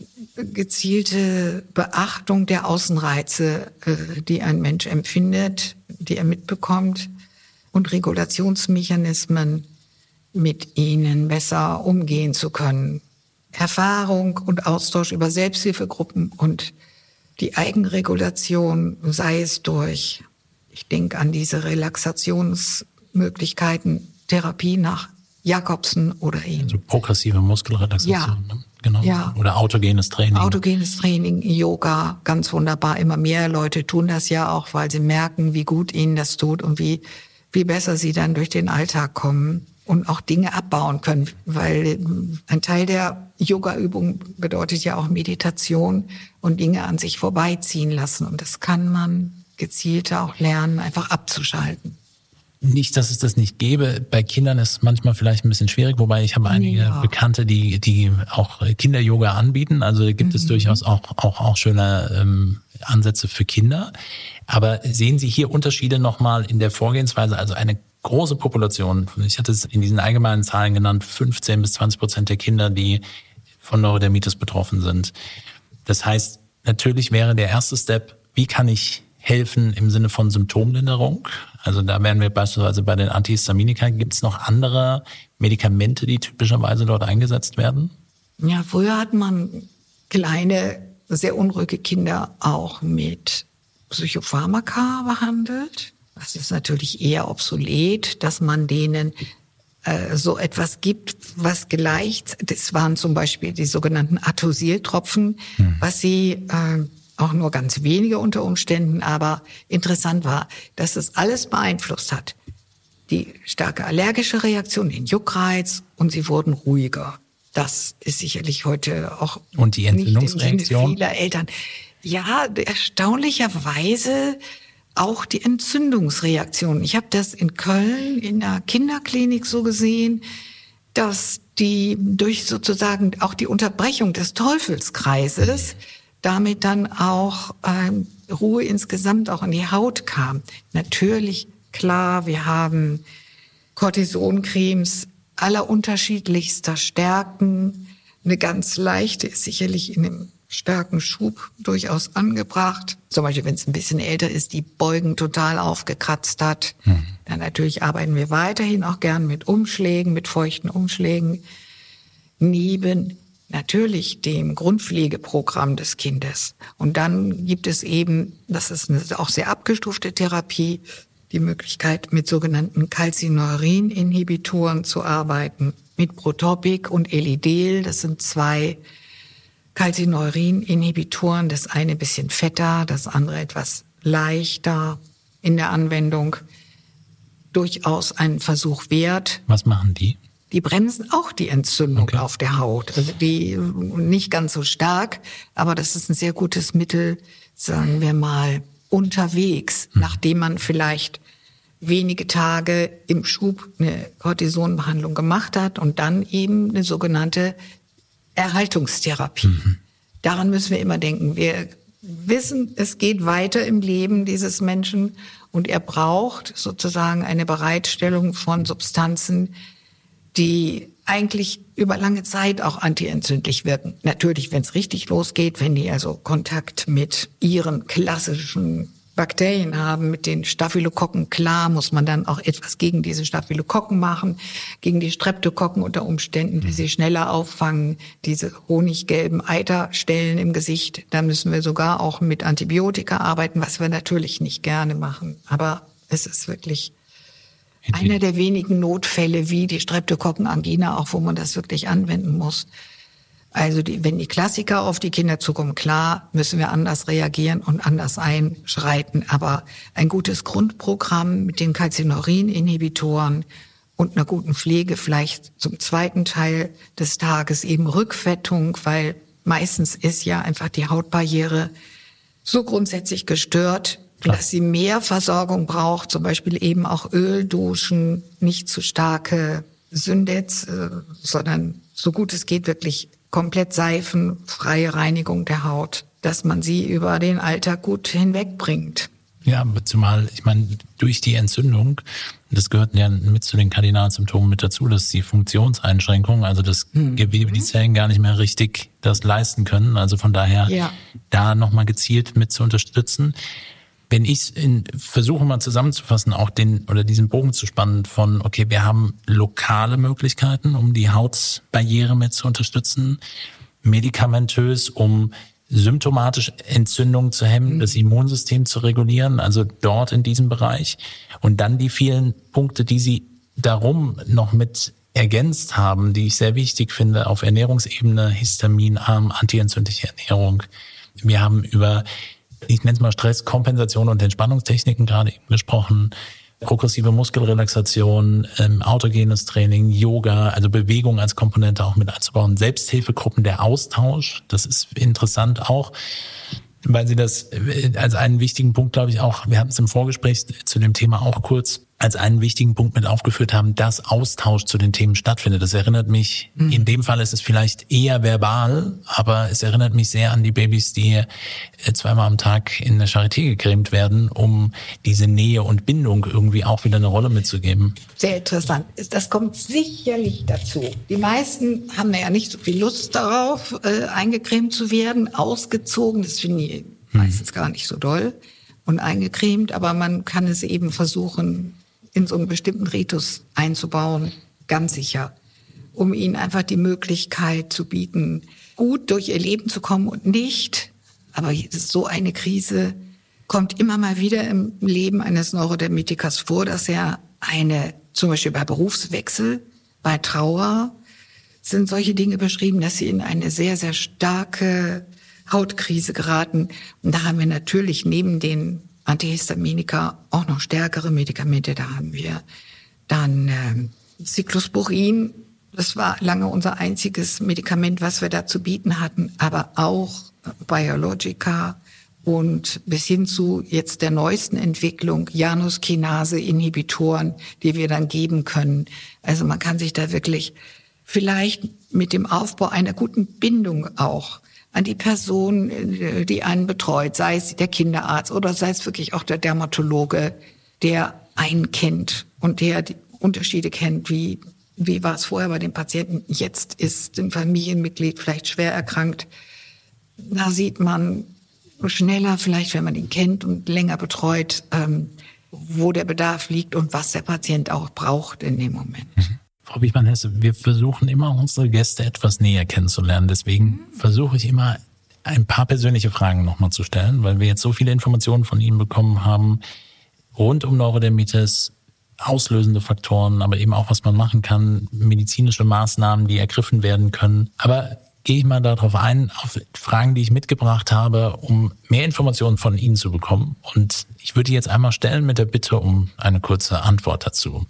gezielte Beachtung der Außenreize, die ein Mensch empfindet, die er mitbekommt, und Regulationsmechanismen, mit ihnen besser umgehen zu können. Erfahrung und Austausch über Selbsthilfegruppen und die Eigenregulation, sei es durch, ich denke an diese Relaxationsmöglichkeiten, Therapie nach Jakobsen oder ähnlich. Also progressive Muskelrelaxation, ja. ne? Genau. Ja. Oder autogenes Training. Autogenes Training, Yoga, ganz wunderbar. Immer mehr Leute tun das ja auch, weil sie merken, wie gut ihnen das tut und wie, wie besser sie dann durch den Alltag kommen und auch Dinge abbauen können. Weil ein Teil der Yoga-Übung bedeutet ja auch Meditation und Dinge an sich vorbeiziehen lassen. Und das kann man gezielter auch lernen, einfach abzuschalten. Nicht, dass es das nicht gäbe. Bei Kindern ist es manchmal vielleicht ein bisschen schwierig, wobei ich habe einige ja. Bekannte, die die auch Kinder-Yoga anbieten. Also gibt mhm. es durchaus auch auch auch schöne ähm, Ansätze für Kinder. Aber sehen Sie hier Unterschiede nochmal in der Vorgehensweise? Also eine große Population, ich hatte es in diesen allgemeinen Zahlen genannt, fünfzehn bis zwanzig Prozent der Kinder, die von Neurodermitis betroffen sind. Das heißt, natürlich wäre der erste Step, wie kann ich helfen im Sinne von Symptomlinderung? Also da wären wir beispielsweise bei den Antihistaminika. Gibt es noch andere Medikamente, die typischerweise dort eingesetzt werden? Ja, früher hat man kleine, sehr unruhige Kinder auch mit Psychopharmaka behandelt. Das ist natürlich eher obsolet, dass man denen äh, so etwas gibt, was gleicht. Das waren zum Beispiel die sogenannten Atosiltropfen, hm. was sie äh, auch nur ganz wenige unter Umständen, aber interessant war, dass es alles beeinflusst hat. Die starke allergische Reaktion, den Juckreiz, und sie wurden ruhiger. Das ist sicherlich heute auch und die Entzündungsreaktion nicht im Sinne vieler Eltern. Ja, erstaunlicherweise auch die Entzündungsreaktion. Ich habe das in Köln in der Kinderklinik so gesehen, dass die durch sozusagen auch die Unterbrechung des Teufelskreises damit dann auch ähm, Ruhe insgesamt auch in die Haut kam. Natürlich, klar, wir haben Cortisoncremes aller unterschiedlichster Stärken. Eine ganz leichte ist sicherlich in einem starken Schub durchaus angebracht. Zum Beispiel, wenn es ein bisschen älter ist, die Beugen total aufgekratzt hat. Mhm. Dann natürlich arbeiten wir weiterhin auch gern mit Umschlägen, mit feuchten Umschlägen. Neben natürlich dem Grundpflegeprogramm des Kindes. Und dann gibt es eben, das ist eine auch sehr abgestufte Therapie, die Möglichkeit, mit sogenannten Calcineurin-Inhibitoren zu arbeiten, mit Protopic und Elidel. Das sind zwei Calcineurin-Inhibitoren, das eine ein bisschen fetter, das andere etwas leichter in der Anwendung. Durchaus ein Versuch wert. Was machen die? Die bremsen auch die Entzündung okay. auf der Haut. Also die nicht ganz so stark, aber das ist ein sehr gutes Mittel, sagen wir mal, unterwegs, hm. nachdem man vielleicht wenige Tage im Schub eine Cortisonbehandlung gemacht hat und dann eben eine sogenannte Erhaltungstherapie. Mhm. Daran müssen wir immer denken. Wir wissen, es geht weiter im Leben dieses Menschen und er braucht sozusagen eine Bereitstellung von Substanzen, die eigentlich über lange Zeit auch antientzündlich wirken. Natürlich, wenn es richtig losgeht, wenn die also Kontakt mit ihren klassischen Bakterien haben, mit den Staphylokokken, klar, muss man dann auch etwas gegen diese Staphylokokken machen, gegen die Streptokokken unter Umständen, die sie schneller auffangen, diese honiggelben Eiterstellen im Gesicht. Da müssen wir sogar auch mit Antibiotika arbeiten, was wir natürlich nicht gerne machen. Aber es ist wirklich einer der wenigen Notfälle wie die Streptokokkenangina, auch wo man das wirklich anwenden muss. Also die, wenn die Klassiker auf die Kinder zukommen, klar, müssen wir anders reagieren und anders einschreiten. Aber ein gutes Grundprogramm mit den Calcineurin-Inhibitoren und einer guten Pflege, vielleicht zum zweiten Teil des Tages eben Rückfettung, weil meistens ist ja einfach die Hautbarriere so grundsätzlich gestört, Klar. dass sie mehr Versorgung braucht, zum Beispiel eben auch Ölduschen, nicht zu starke Syndets, sondern so gut es geht wirklich komplett seifenfreie Reinigung der Haut, dass man sie über den Alltag gut hinwegbringt. Ja, zumal, ich meine, durch die Entzündung, das gehört ja mit zu den Kardinalsymptomen mit dazu, dass die Funktionseinschränkungen, also das mhm. Gewebe, die Zellen gar nicht mehr richtig das leisten können. Also von daher ja. da nochmal gezielt mit zu unterstützen. Wenn ich in, versuche mal zusammenzufassen, auch den oder diesen Bogen zu spannen von, okay, wir haben lokale Möglichkeiten, um die Hautbarriere mit zu unterstützen, medikamentös, um symptomatische Entzündungen zu hemmen, mhm. das Immunsystem zu regulieren, also dort in diesem Bereich. Und dann die vielen Punkte, die Sie darum noch mit ergänzt haben, die ich sehr wichtig finde, auf Ernährungsebene, histaminarm, antientzündliche Ernährung. Wir haben über, ich nenne es mal Stresskompensation und Entspannungstechniken gerade eben gesprochen, progressive Muskelrelaxation, ähm, autogenes Training, Yoga, also Bewegung als Komponente auch mit einzubauen, Selbsthilfegruppen, der Austausch, das ist interessant auch, weil Sie das als einen wichtigen Punkt, glaube ich, auch, wir hatten es im Vorgespräch zu dem Thema auch kurz, als einen wichtigen Punkt mit aufgeführt haben, dass Austausch zu den Themen stattfindet. Das erinnert mich, mhm. in dem Fall ist es vielleicht eher verbal, aber es erinnert mich sehr an die Babys, die zweimal am Tag in der Charité gecremt werden, um diese Nähe und Bindung irgendwie auch wieder eine Rolle mitzugeben. Sehr interessant. Das kommt sicherlich dazu. Die meisten haben ja nicht so viel Lust darauf, äh, eingecremt zu werden, ausgezogen. Das finde ich meistens mhm. gar nicht so doll und eingecremt, aber man kann es eben versuchen, in so einen bestimmten Ritus einzubauen, ganz sicher, um ihnen einfach die Möglichkeit zu bieten, gut durch ihr Leben zu kommen und nicht, aber so eine Krise kommt immer mal wieder im Leben eines Neurodermitikers vor, dass er eine, zum Beispiel bei Berufswechsel, bei Trauer, sind solche Dinge beschrieben, dass sie in eine sehr, sehr starke Hautkrise geraten. Und da haben wir natürlich neben den Antihistaminika auch noch stärkere Medikamente. Da haben wir dann äh, Cyclosporin. Das war lange unser einziges Medikament, was wir da zu bieten hatten. Aber auch Biologica und bis hin zu jetzt der neuesten Entwicklung Januskinase-Inhibitoren, die wir dann geben können. Also man kann sich da wirklich vielleicht mit dem Aufbau einer guten Bindung auch an die Person, die einen betreut, sei es der Kinderarzt oder sei es wirklich auch der Dermatologe, der einen kennt und der die Unterschiede kennt, wie wie war es vorher bei den Patienten, jetzt ist ein Familienmitglied vielleicht schwer erkrankt. Da sieht man schneller, vielleicht wenn man ihn kennt und länger betreut, ähm, wo der Bedarf liegt und was der Patient auch braucht in dem Moment. Mhm. Frau Wichmann-Hesse, wir versuchen immer, unsere Gäste etwas näher kennenzulernen. Deswegen mhm. versuche ich immer, ein paar persönliche Fragen nochmal zu stellen, weil wir jetzt so viele Informationen von Ihnen bekommen haben, rund um Neurodermitis, auslösende Faktoren, aber eben auch, was man machen kann, medizinische Maßnahmen, die ergriffen werden können. Aber gehe ich mal darauf ein, auf Fragen, die ich mitgebracht habe, um mehr Informationen von Ihnen zu bekommen. Und ich würde die jetzt einmal stellen mit der Bitte um eine kurze Antwort dazu.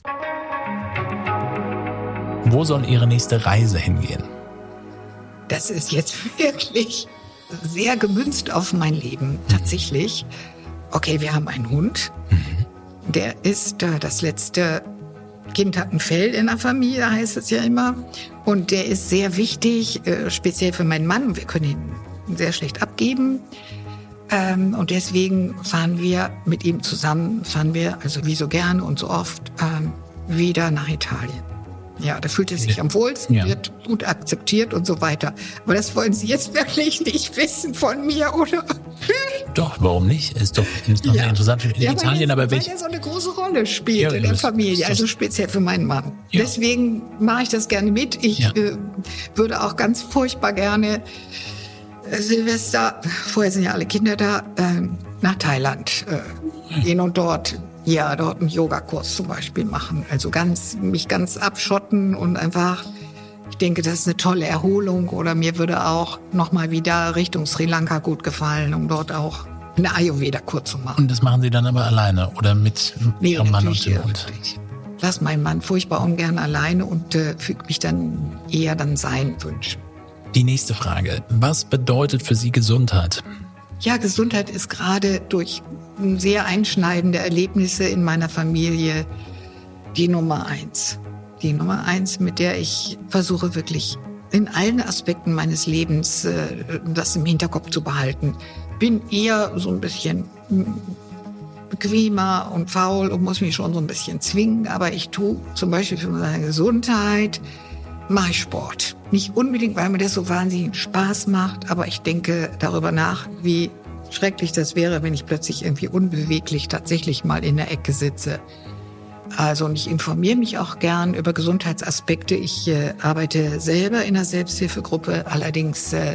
Wo soll Ihre nächste Reise hingehen? Das ist jetzt wirklich sehr gemünzt auf mein Leben, tatsächlich. Okay, wir haben einen Hund. Mhm. Der ist äh, das letzte Kind hat ein Fell in der Familie, heißt es ja immer. Und der ist sehr wichtig, äh, speziell für meinen Mann. Wir können ihn sehr schlecht abgeben. Ähm, und deswegen fahren wir mit ihm zusammen, fahren wir, also wie so gerne und so oft, ähm, wieder nach Italien. Ja, da fühlt er sich ja. am wohlsten, ja. wird gut akzeptiert und so weiter. Aber das wollen Sie jetzt wirklich nicht wissen von mir, oder? Doch, warum nicht? Ist doch, ist doch ja. interessant in ja, Italien. Weil, aber weil er so eine große Rolle spielt ja, in der Familie, also speziell für meinen Mann. Ja. Deswegen mache ich das gerne mit. Ich ja. äh, würde auch ganz furchtbar gerne äh, Silvester, vorher sind ja alle Kinder da, äh, nach Thailand äh, ja. gehen und dort Ja, dort einen Yogakurs zum Beispiel machen. Also ganz, mich ganz abschotten und einfach, ich denke, das ist eine tolle Erholung. Oder mir würde auch nochmal wieder Richtung Sri Lanka gut gefallen, um dort auch eine Ayurveda-Kur zu machen. Und das machen Sie dann aber alleine oder mit nee, Ihrem Mann und dem Hund? Ich lasse meinen Mann furchtbar ungern alleine und äh, füge mich dann eher dann seinen Wünschen. Die nächste Frage. Was bedeutet für Sie Gesundheit? Ja, Gesundheit ist gerade durch sehr einschneidende Erlebnisse in meiner Familie die Nummer eins. Die Nummer eins, mit der ich versuche wirklich in allen Aspekten meines Lebens äh, das im Hinterkopf zu behalten. Bin eher so ein bisschen bequemer und faul und muss mich schon so ein bisschen zwingen. Aber ich tue zum Beispiel für meine Gesundheit, mache ich Sport. Nicht unbedingt, weil mir das so wahnsinnig Spaß macht, aber ich denke darüber nach, wie schrecklich das wäre, wenn ich plötzlich irgendwie unbeweglich tatsächlich mal in der Ecke sitze. Also und ich informiere mich auch gern über Gesundheitsaspekte. Ich äh, arbeite selber in einer Selbsthilfegruppe, allerdings äh,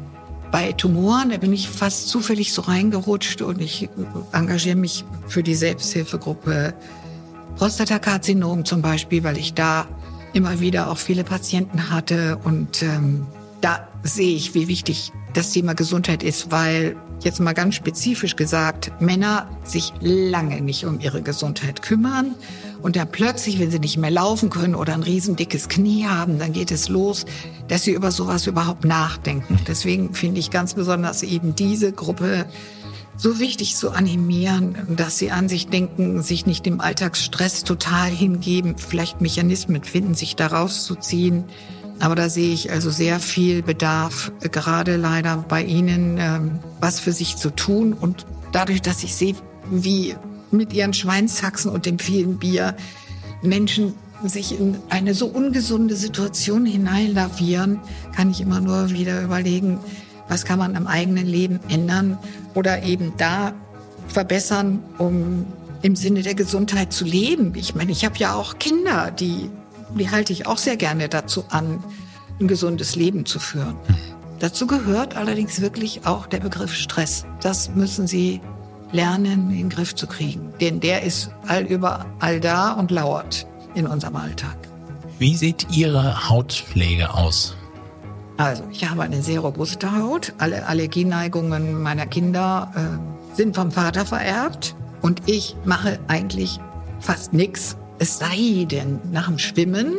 bei Tumoren, da bin ich fast zufällig so reingerutscht und ich äh, engagiere mich für die Selbsthilfegruppe Prostatakarzinom zum Beispiel, weil ich da immer wieder auch viele Patienten hatte und ähm, da sehe ich, wie wichtig das Thema Gesundheit ist, weil, jetzt mal ganz spezifisch gesagt, Männer sich lange nicht um ihre Gesundheit kümmern und dann plötzlich, wenn sie nicht mehr laufen können oder ein riesendickes Knie haben, dann geht es los, dass sie über sowas überhaupt nachdenken. Deswegen finde ich ganz besonders eben diese Gruppe so wichtig zu animieren, dass sie an sich denken, sich nicht dem Alltagsstress total hingeben, vielleicht Mechanismen finden, sich da rauszuziehen. Aber da sehe ich also sehr viel Bedarf, gerade leider bei Ihnen, ähm, was für sich zu tun. Und dadurch, dass ich sehe, wie mit ihren Schweinshaxen und dem vielen Bier Menschen sich in eine so ungesunde Situation hineinlavieren, kann ich immer nur wieder überlegen, was kann man am eigenen Leben ändern oder eben da verbessern, um im Sinne der Gesundheit zu leben. Ich meine, ich habe ja auch Kinder, die Die halte ich auch sehr gerne dazu an, ein gesundes Leben zu führen. Mhm. Dazu gehört allerdings wirklich auch der Begriff Stress. Das müssen Sie lernen, in den Griff zu kriegen. Denn der ist allüberall da und lauert in unserem Alltag. Wie sieht Ihre Hautpflege aus? Also, ich habe eine sehr robuste Haut. Alle Allergieneigungen meiner Kinder äh, sind vom Vater vererbt. Und ich mache eigentlich fast nichts. Es sei denn, nach dem Schwimmen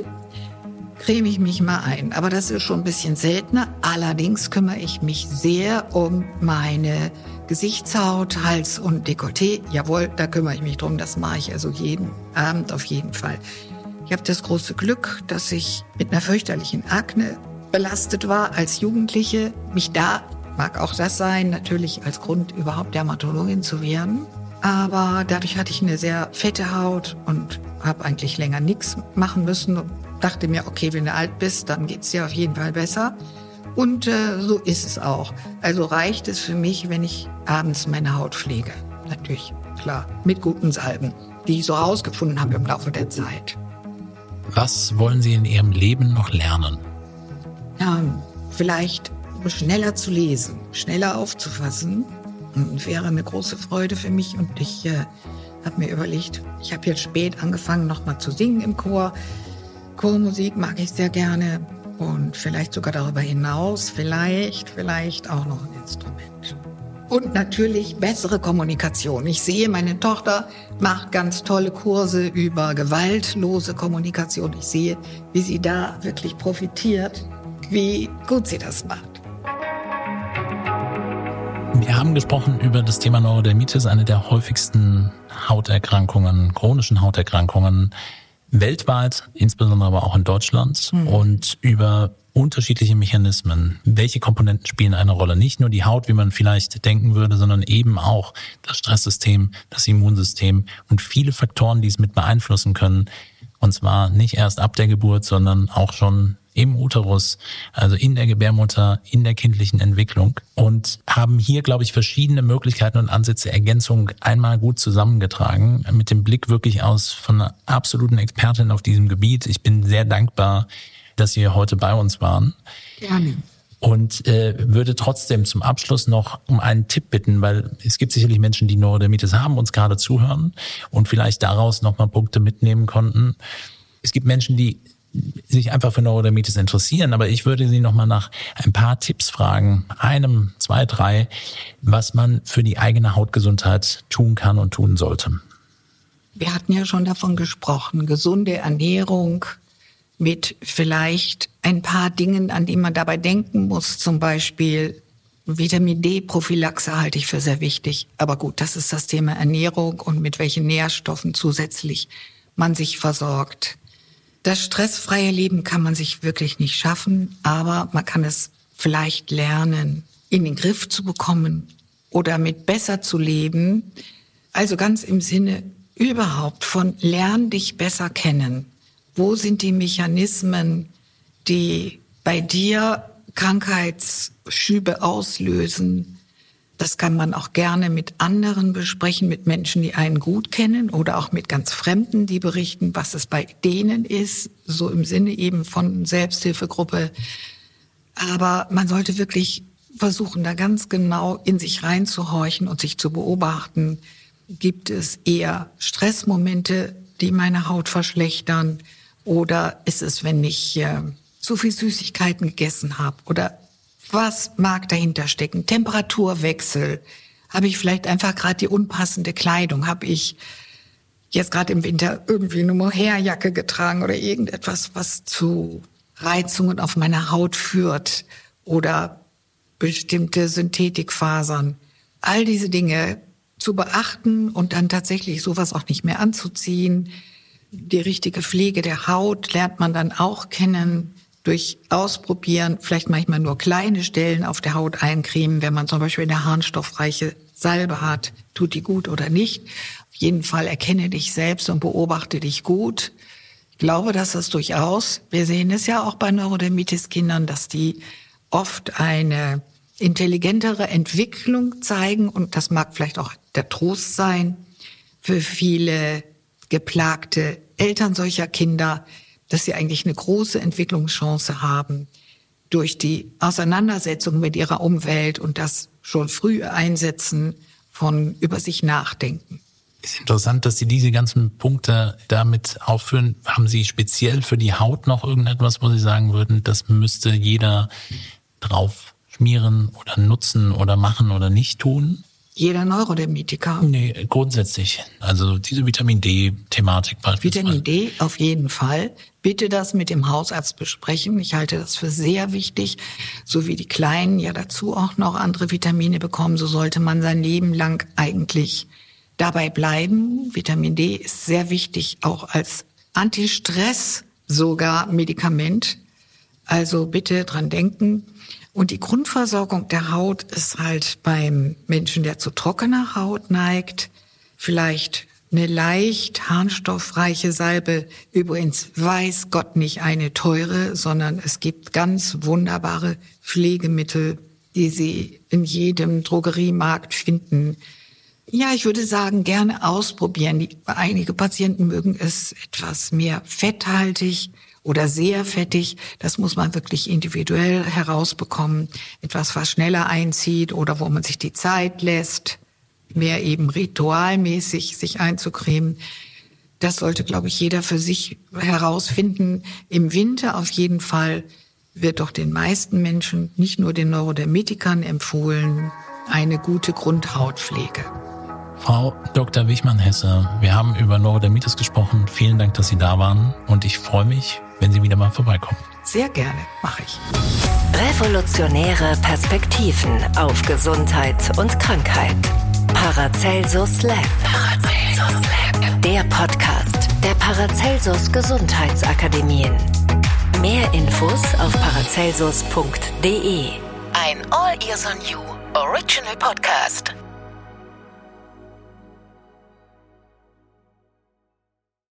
creme ich mich mal ein. Aber das ist schon ein bisschen seltener. Allerdings kümmere ich mich sehr um meine Gesichtshaut, Hals und Dekolleté. Jawohl, da kümmere ich mich drum. Das mache ich also jeden Abend auf jeden Fall. Ich habe das große Glück, dass ich mit einer fürchterlichen Akne belastet war als Jugendliche. Mich da, mag auch das sein, natürlich als Grund überhaupt Dermatologin zu werden. Aber dadurch hatte ich eine sehr fette Haut und habe eigentlich länger nichts machen müssen und dachte mir, okay, wenn du alt bist, dann geht's dir auf jeden Fall besser. Und äh, so ist es auch. Also reicht es für mich, wenn ich abends meine Haut pflege. Natürlich, klar, mit guten Salben, die ich so herausgefunden habe im Laufe der Zeit. Was wollen Sie in Ihrem Leben noch lernen? Ja, vielleicht schneller zu lesen, schneller aufzufassen. Wäre eine große Freude für mich und ich äh, habe mir überlegt, ich habe jetzt spät angefangen nochmal zu singen im Chor. Chormusik mag ich sehr gerne und vielleicht sogar darüber hinaus, vielleicht, vielleicht auch noch ein Instrument. Und natürlich bessere Kommunikation. Ich sehe, meine Tochter macht ganz tolle Kurse über gewaltlose Kommunikation. Ich sehe, wie sie da wirklich profitiert, wie gut sie das macht. Wir haben gesprochen über das Thema Neurodermitis, eine der häufigsten Hauterkrankungen, chronischen Hauterkrankungen weltweit, insbesondere aber auch in Deutschland, mhm. und über unterschiedliche Mechanismen. Welche Komponenten spielen eine Rolle? Nicht nur die Haut, wie man vielleicht denken würde, sondern eben auch das Stresssystem, das Immunsystem und viele Faktoren, die es mit beeinflussen können. Und zwar nicht erst ab der Geburt, sondern auch schon im Uterus, also in der Gebärmutter, in der kindlichen Entwicklung und haben hier, glaube ich, verschiedene Möglichkeiten und Ansätze, Ergänzung einmal gut zusammengetragen, mit dem Blick wirklich aus von einer absoluten Expertin auf diesem Gebiet. Ich bin sehr dankbar, dass Sie heute bei uns waren. Gerne. Und äh, würde trotzdem zum Abschluss noch um einen Tipp bitten, weil es gibt sicherlich Menschen, die Neurodermitis haben, uns gerade zuhören und vielleicht daraus nochmal Punkte mitnehmen konnten. Es gibt Menschen, die sich einfach für Neurodermitis interessieren, aber ich würde Sie nochmal nach ein paar Tipps fragen, einem, zwei, drei, was man für die eigene Hautgesundheit tun kann und tun sollte. Wir hatten ja schon davon gesprochen, gesunde Ernährung mit vielleicht ein paar Dingen, an die man dabei denken muss, zum Beispiel Vitamin D-Prophylaxe halte ich für sehr wichtig. Aber gut, das ist das Thema Ernährung und mit welchen Nährstoffen zusätzlich man sich versorgt. Das stressfreie Leben kann man sich wirklich nicht schaffen, aber man kann es vielleicht lernen, in den Griff zu bekommen oder mit besser zu leben, Also ganz im Sinne überhaupt von lern dich besser kennen. Wo sind die Mechanismen, die bei dir Krankheitsschübe auslösen? Das kann man auch gerne mit anderen besprechen, mit Menschen, die einen gut kennen oder auch mit ganz Fremden, die berichten, was es bei denen ist, so im Sinne eben von Selbsthilfegruppe. Aber man sollte wirklich versuchen, da ganz genau in sich reinzuhorchen und sich zu beobachten. Gibt es eher Stressmomente, die meine Haut verschlechtern? Oder ist es, wenn ich äh, zu viel Süßigkeiten gegessen habe? Oder was mag dahinter stecken? Temperaturwechsel? Habe ich vielleicht einfach gerade die unpassende Kleidung? Habe ich jetzt gerade im Winter irgendwie eine Mohairjacke getragen oder irgendetwas, was zu Reizungen auf meiner Haut führt? Oder bestimmte Synthetikfasern? All diese Dinge zu beachten und dann tatsächlich sowas auch nicht mehr anzuziehen. Die richtige Pflege der Haut lernt man dann auch kennen durch Ausprobieren, vielleicht manchmal nur kleine Stellen auf der Haut eincremen, wenn man zum Beispiel eine harnstoffreiche Salbe hat, tut die gut oder nicht. Auf jeden Fall erkenne dich selbst und beobachte dich gut. Ich glaube, dass das durchaus, wir sehen es ja auch bei Neurodermitis-Kindern, dass die oft eine intelligentere Entwicklung zeigen und das mag vielleicht auch der Trost sein für viele geplagte Eltern solcher Kinder, dass sie eigentlich eine große Entwicklungschance haben durch die Auseinandersetzung mit ihrer Umwelt und das schon früh Einsetzen von über sich nachdenken. Es ist interessant, dass Sie diese ganzen Punkte damit aufführen. Haben Sie speziell für die Haut noch irgendetwas, wo Sie sagen würden, das müsste jeder drauf schmieren oder nutzen oder machen oder nicht tun? Jeder Neurodermitiker? Nee, grundsätzlich. Also diese Vitamin-D-Thematik beispielsweise. Vitamin D auf jeden Fall. Bitte das mit dem Hausarzt besprechen. Ich halte das für sehr wichtig. So wie die Kleinen ja dazu auch noch andere Vitamine bekommen, so sollte man sein Leben lang eigentlich dabei bleiben. Vitamin D ist sehr wichtig, auch als Antistress, sogar Medikament. Also bitte dran denken. Und die Grundversorgung der Haut ist halt beim Menschen, der zu trockener Haut neigt, vielleicht eine leicht harnstoffreiche Salbe. Übrigens weiß Gott nicht eine teure, sondern es gibt ganz wunderbare Pflegemittel, die Sie in jedem Drogeriemarkt finden. Ja, ich würde sagen, gerne ausprobieren. Die, einige Patienten mögen es etwas mehr fetthaltig oder sehr fettig. Das muss man wirklich individuell herausbekommen. Etwas, was schneller einzieht oder wo man sich die Zeit lässt, mehr eben ritualmäßig sich einzucremen. Das sollte, glaube ich, jeder für sich herausfinden. Im Winter auf jeden Fall wird doch den meisten Menschen, nicht nur den Neurodermitikern, empfohlen, eine gute Grundhautpflege. Frau Doktor Wichmann-Hesse, wir haben über Neurodermitis gesprochen. Vielen Dank, dass Sie da waren und ich freue mich, wenn Sie wieder mal vorbeikommen. Sehr gerne, mache ich. Revolutionäre Perspektiven auf Gesundheit und Krankheit. Paracelsus Lab. Paracelsus Lab. Der Podcast der Paracelsus Gesundheitsakademien. Mehr Infos auf paracelsus punkt de. Ein All Ears on You Original Podcast.